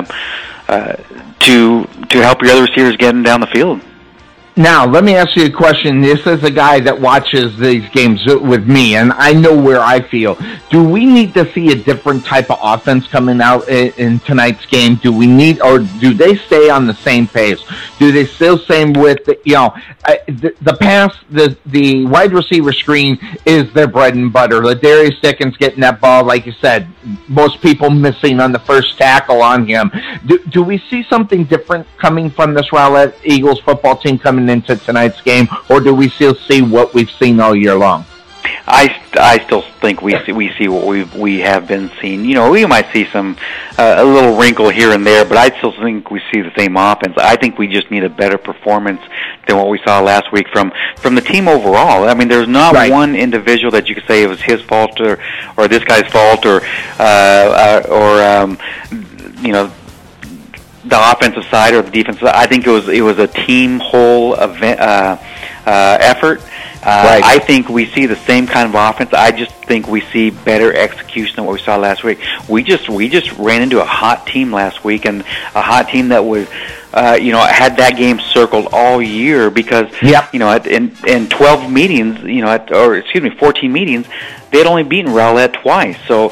to help your other receivers getting down the field. Now, let me ask you a question. This is a guy that watches these games with me, and I know where I feel. Do we need to see a different type of offense coming out in tonight's game? Do we need, or do they stay on the same pace? Do they still same with, the pass, the wide receiver screen is their bread and butter. Ladarius Dickens getting that ball, like you said, most people missing on the first tackle on him. Do we see something different coming from this Rowlett Eagles football team coming into tonight's game, or do we still see what we've seen all year long? I still think we see what we have been seeing. We might see some a little wrinkle here and there, but I still think we see the same offense. I think we just need a better performance than what we saw last week from the team overall. I mean, there's not one individual that you could say it was his fault or this guy's fault or the offensive side or the defensive side. I think it was a team whole event effort. I think we see the same kind of offense. I just think we see better execution than what we saw last week. We just ran into a hot team last week, and a hot team that was had that game circled all year because in 12 meetings, 14 meetings, they had only beaten Rowlett twice. So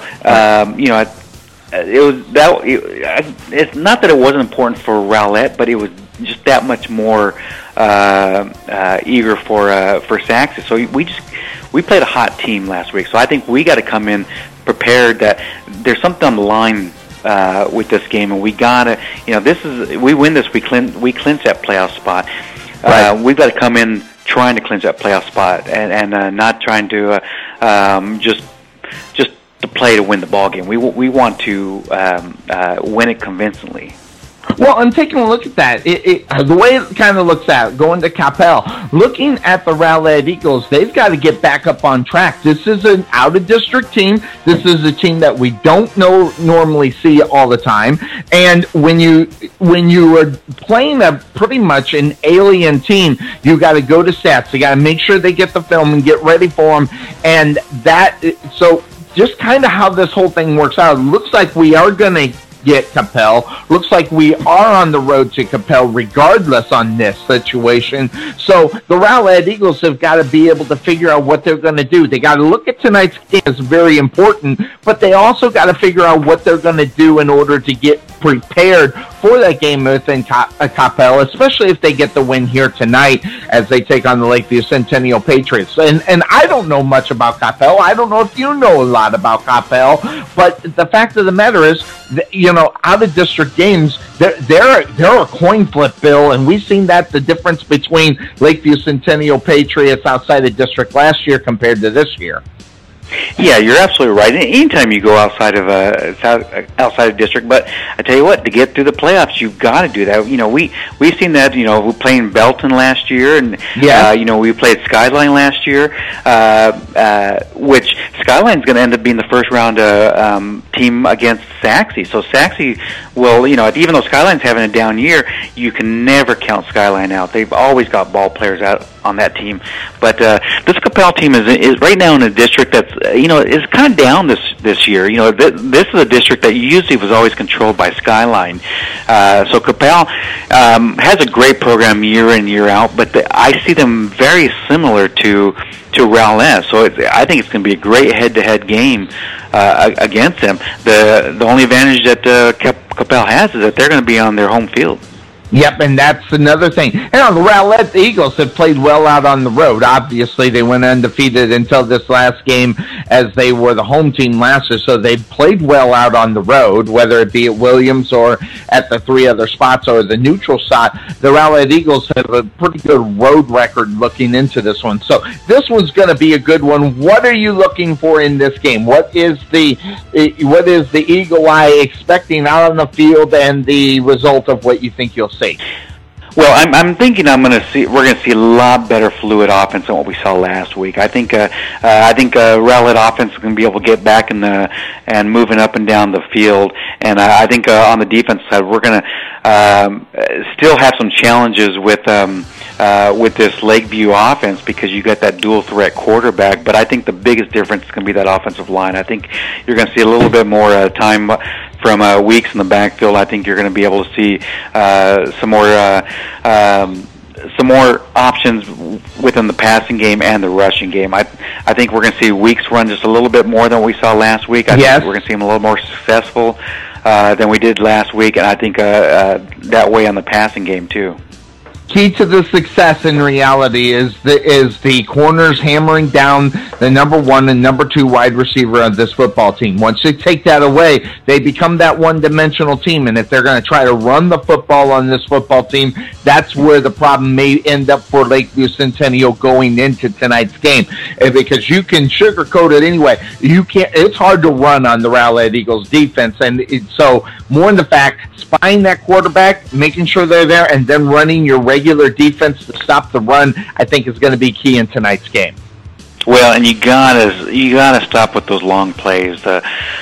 it's not that it wasn't important for Rowlett, but it was just that much more eager for Saxe. So we played a hot team last week. So I think we got to come in prepared that there's something on the line with this game, and we gotta, we win this, we clinch that playoff spot. We've got to come in trying to clinch that playoff spot and not trying to just to play to win the ball game. We want to win it convincingly. Well, and taking a look at that, the way it kind of looks at going to Capel, looking at the Rowlett Eagles, they've got to get back up on track. This is an out-of-district team. This is a team that we don't normally see all the time. And when you are playing a pretty much an alien team, you got to go to stats. You got to make sure they get the film and get ready for them. And so just kind of how this whole thing works out, it looks like we are going to get Capel. Looks like we are on the road to Capel regardless on this situation. So the Rowlett Eagles have got to be able to figure out what they're going to do. They got to look at tonight's game as very important, but they also got to figure out what they're going to do in order to get prepared for that game within Capel, especially if they get the win here tonight as they take on the Lakeview Centennial Patriots. And I don't know much about Capel. I don't know if you know a lot about Capel, but the fact of the matter is, that, out of district games, they're a coin flip, Bill, and we've seen that the difference between Lakeview Centennial Patriots outside of district last year compared to this year. Yeah, you're absolutely right. Anytime you go outside of district, but I tell you what, to get through the playoffs, you've got to do that. We've seen that. We played in Belton last year, and we played Skyline last year, which Skyline's going to end up being the first round team against Saxe. So Saxe will, even though Skyline's having a down year, you can never count Skyline out. They've always got ball players out on that team. But this Capel team is right now in a district that's is kind of down this year. This is a district that usually was always controlled by Skyline. So Capel has a great program year in, year out, but I see them very similar to Rowlett. So I think it's going to be a great head-to-head game against them. The only advantage that Capel has is that they're going to be on their home field. Yep, and that's another thing. And on the Rowlett, the Eagles have played well out on the road. Obviously, they went undefeated until this last game as they were the home team last year, so they played well out on the road, whether it be at Williams or at the three other spots or the neutral site. The Rowlett Eagles have a pretty good road record looking into this one. So this one's going to be a good one. What are you looking for in this game? What is the Eagle Eye expecting out on the field and the result of what you think you'll see? Well, I'm thinking we're going to see a lot better fluid offense than what we saw last week. I think Rowlett offense is going to be able to get back and moving up and down the field. And I think on the defense side, we're going to still have some challenges with this Lakeview offense because you got that dual threat quarterback. But I think the biggest difference is going to be that offensive line. I think you're going to see a little bit more time from Weeks in the backfield. I think you're going to be able to see some more options within the passing game and the rushing game. I think we're going to see Weeks run just a little bit more than we saw last week. I think we're going to see him a little more successful than we did last week, and I think that way on the passing game too. Key to the success in reality is the corners hammering down the number 1 and number 2 wide receiver of this football team. Once they take that away, they become that one-dimensional team, and if they're going to try to run the football on this football team, that's where the problem may end up for Lakeview Centennial going into tonight's game. Because you can sugarcoat it anyway. You can't. It's hard to run on the Rowlett Eagles defense, and so more in the fact, spying that quarterback, making sure they're there, and then running your regular defense to stop the run, I think is going to be key in tonight's game. Well, and you gotta stop with those long plays. The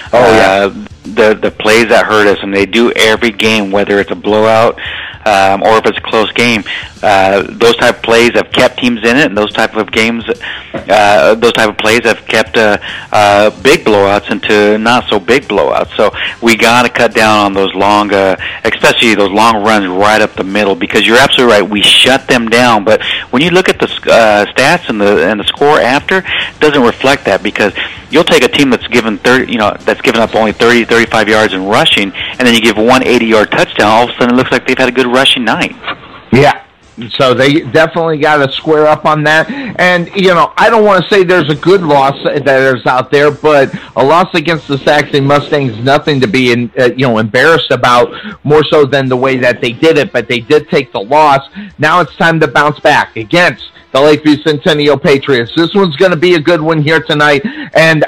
plays that hurt us, and they do every game, whether it's a blowout or if it's a close game. Those type of plays have kept teams in it, and those type of plays have kept big blowouts into not so big blowouts. So we got to cut down on those long, especially those long runs right up the middle, because you're absolutely right. We shut them down, but when you look at the stats and the score after, it doesn't reflect that, because you'll take a team that's given that's given up only 30, 35 yards in rushing, and then you give one 80-yard touchdown. All of a sudden, it looks like they've had a good rushing night. Yeah. So they definitely got to square up on that. And, I don't want to say there's a good loss that is out there, but a loss against the Saxe Mustangs is nothing to be embarrassed about, more so than the way that they did it. But they did take the loss. Now it's time to bounce back against the Lakeview Centennial Patriots. This one's going to be a good one here tonight. And,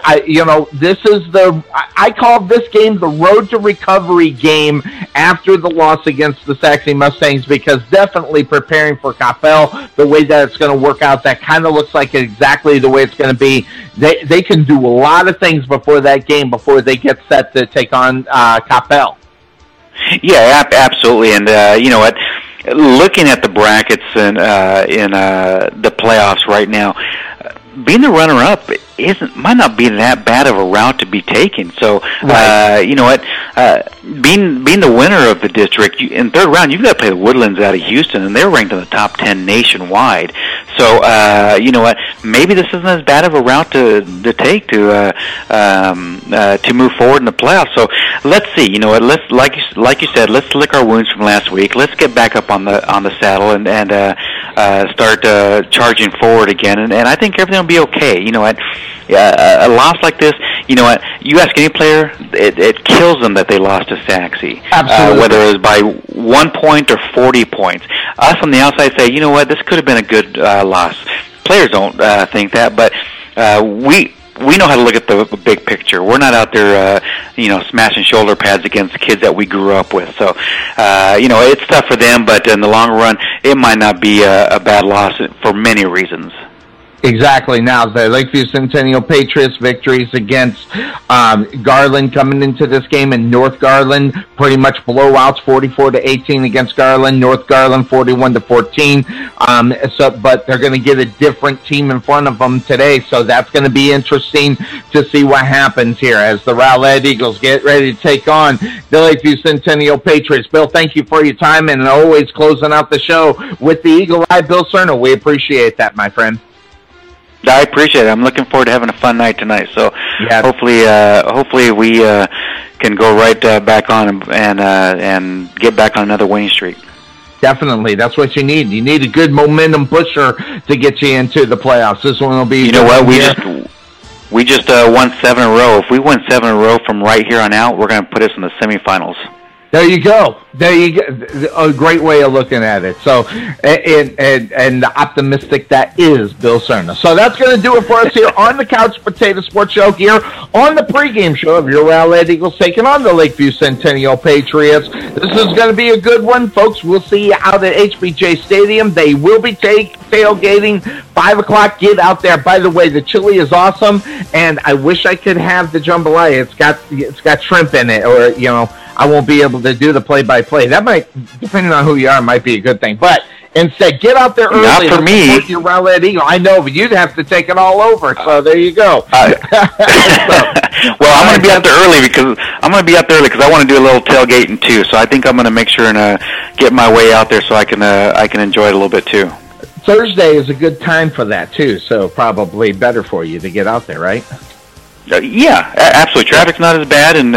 I call this game the road to recovery game after the loss against the Saxe Mustangs, because definitely preparing for Capel, the way that it's going to work out, that kind of looks like exactly the way it's going to be. They can do a lot of things before that game, before they get set to take on Capel. Yeah, absolutely. And, you know what? Looking at the brackets in the playoffs right now, being the runner-up might not be that bad of a route to be taken. So, right. You know what? Being the winner of the district, in third round, you've got to play the Woodlands out of Houston, and they're ranked in the top 10 nationwide. So, you know what? Maybe this isn't as bad of a route to take to move forward in the playoffs. So, let's see. You know what? Let's like you said, let's lick our wounds from last week. Let's get back up on the saddle and start charging forward again. And I think everything will be okay. You know what? A loss like this, you know what? You ask any player, it kills them that they lost to Saxe. Absolutely. Whether it was by 1 point or 40 points. Us on the outside say, you know what? This could have been a good loss. Players don't think that, but we know how to look at the big picture. We're not out there, smashing shoulder pads against kids that we grew up with. So, it's tough for them, but in the long run, it might not be a bad loss for many reasons. Exactly. Now, the Lakeview Centennial Patriots victories against Garland coming into this game, and North Garland pretty much blowouts, 44-18 against Garland. North Garland 41-14. But they're going to get a different team in front of them today, so that's going to be interesting to see what happens here as the Rowlett Eagles get ready to take on the Lakeview Centennial Patriots. Bill, thank you for your time, and always closing out the show with the Eagle Eye, Bill Cerna. We appreciate that, my friend. I appreciate it. I'm looking forward to having a fun night tonight. So hopefully we can go right back on and get back on another winning streak. Definitely, that's what you need. You need a good momentum pusher to get you into the playoffs. This one will be. You know what? We just won 7 in a row. If we win 7 in a row from right here on out, we're going to put us in the semifinals. There you go. A great way of looking at it. So, and the optimistic that is Bill Cerna. So that's going to do it for us here on the Couch Potato Sports Show here on the pregame show of your Rowlett Eagles taking on the Lakeview Centennial Patriots. This is going to be a good one, folks. We'll see you out at HBJ Stadium. They will be tailgating 5 o'clock. Get out there. By the way, the chili is awesome, and I wish I could have the jambalaya. It's got shrimp in it, or I won't be able to do the play-by-play. That might, depending on who you are, might be a good thing. But instead, get out there early. Not for me. Your Rowlett Eagle. I know, but you'd have to take it all over. So there you go. Well, I'm going to be out there early because I want to do a little tailgating too. So I think I'm going to make sure and get my way out there so I can enjoy it a little bit too. Thursday is a good time for that too. So probably better for you to get out there, right? Yeah, absolutely. Traffic's not as bad, and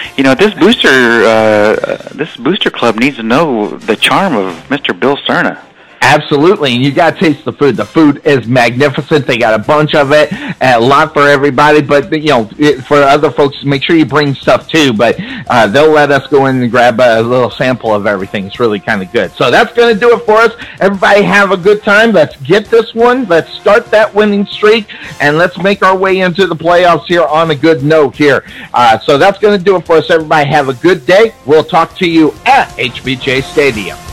this booster club needs to know the charm of Mr. Bill Cerna. Absolutely, and you got to taste the food. The food is magnificent. They got a bunch of it, a lot for everybody. But for other folks, make sure you bring stuff too. But they'll let us go in and grab a little sample of everything. It's really kind of good. So that's going to do it for us. Everybody have a good time. Let's get this one. Let's start that winning streak, and let's make our way into the playoffs here on a good note here. So that's going to do it for us. Everybody have a good day. We'll talk to you at HBJ Stadium.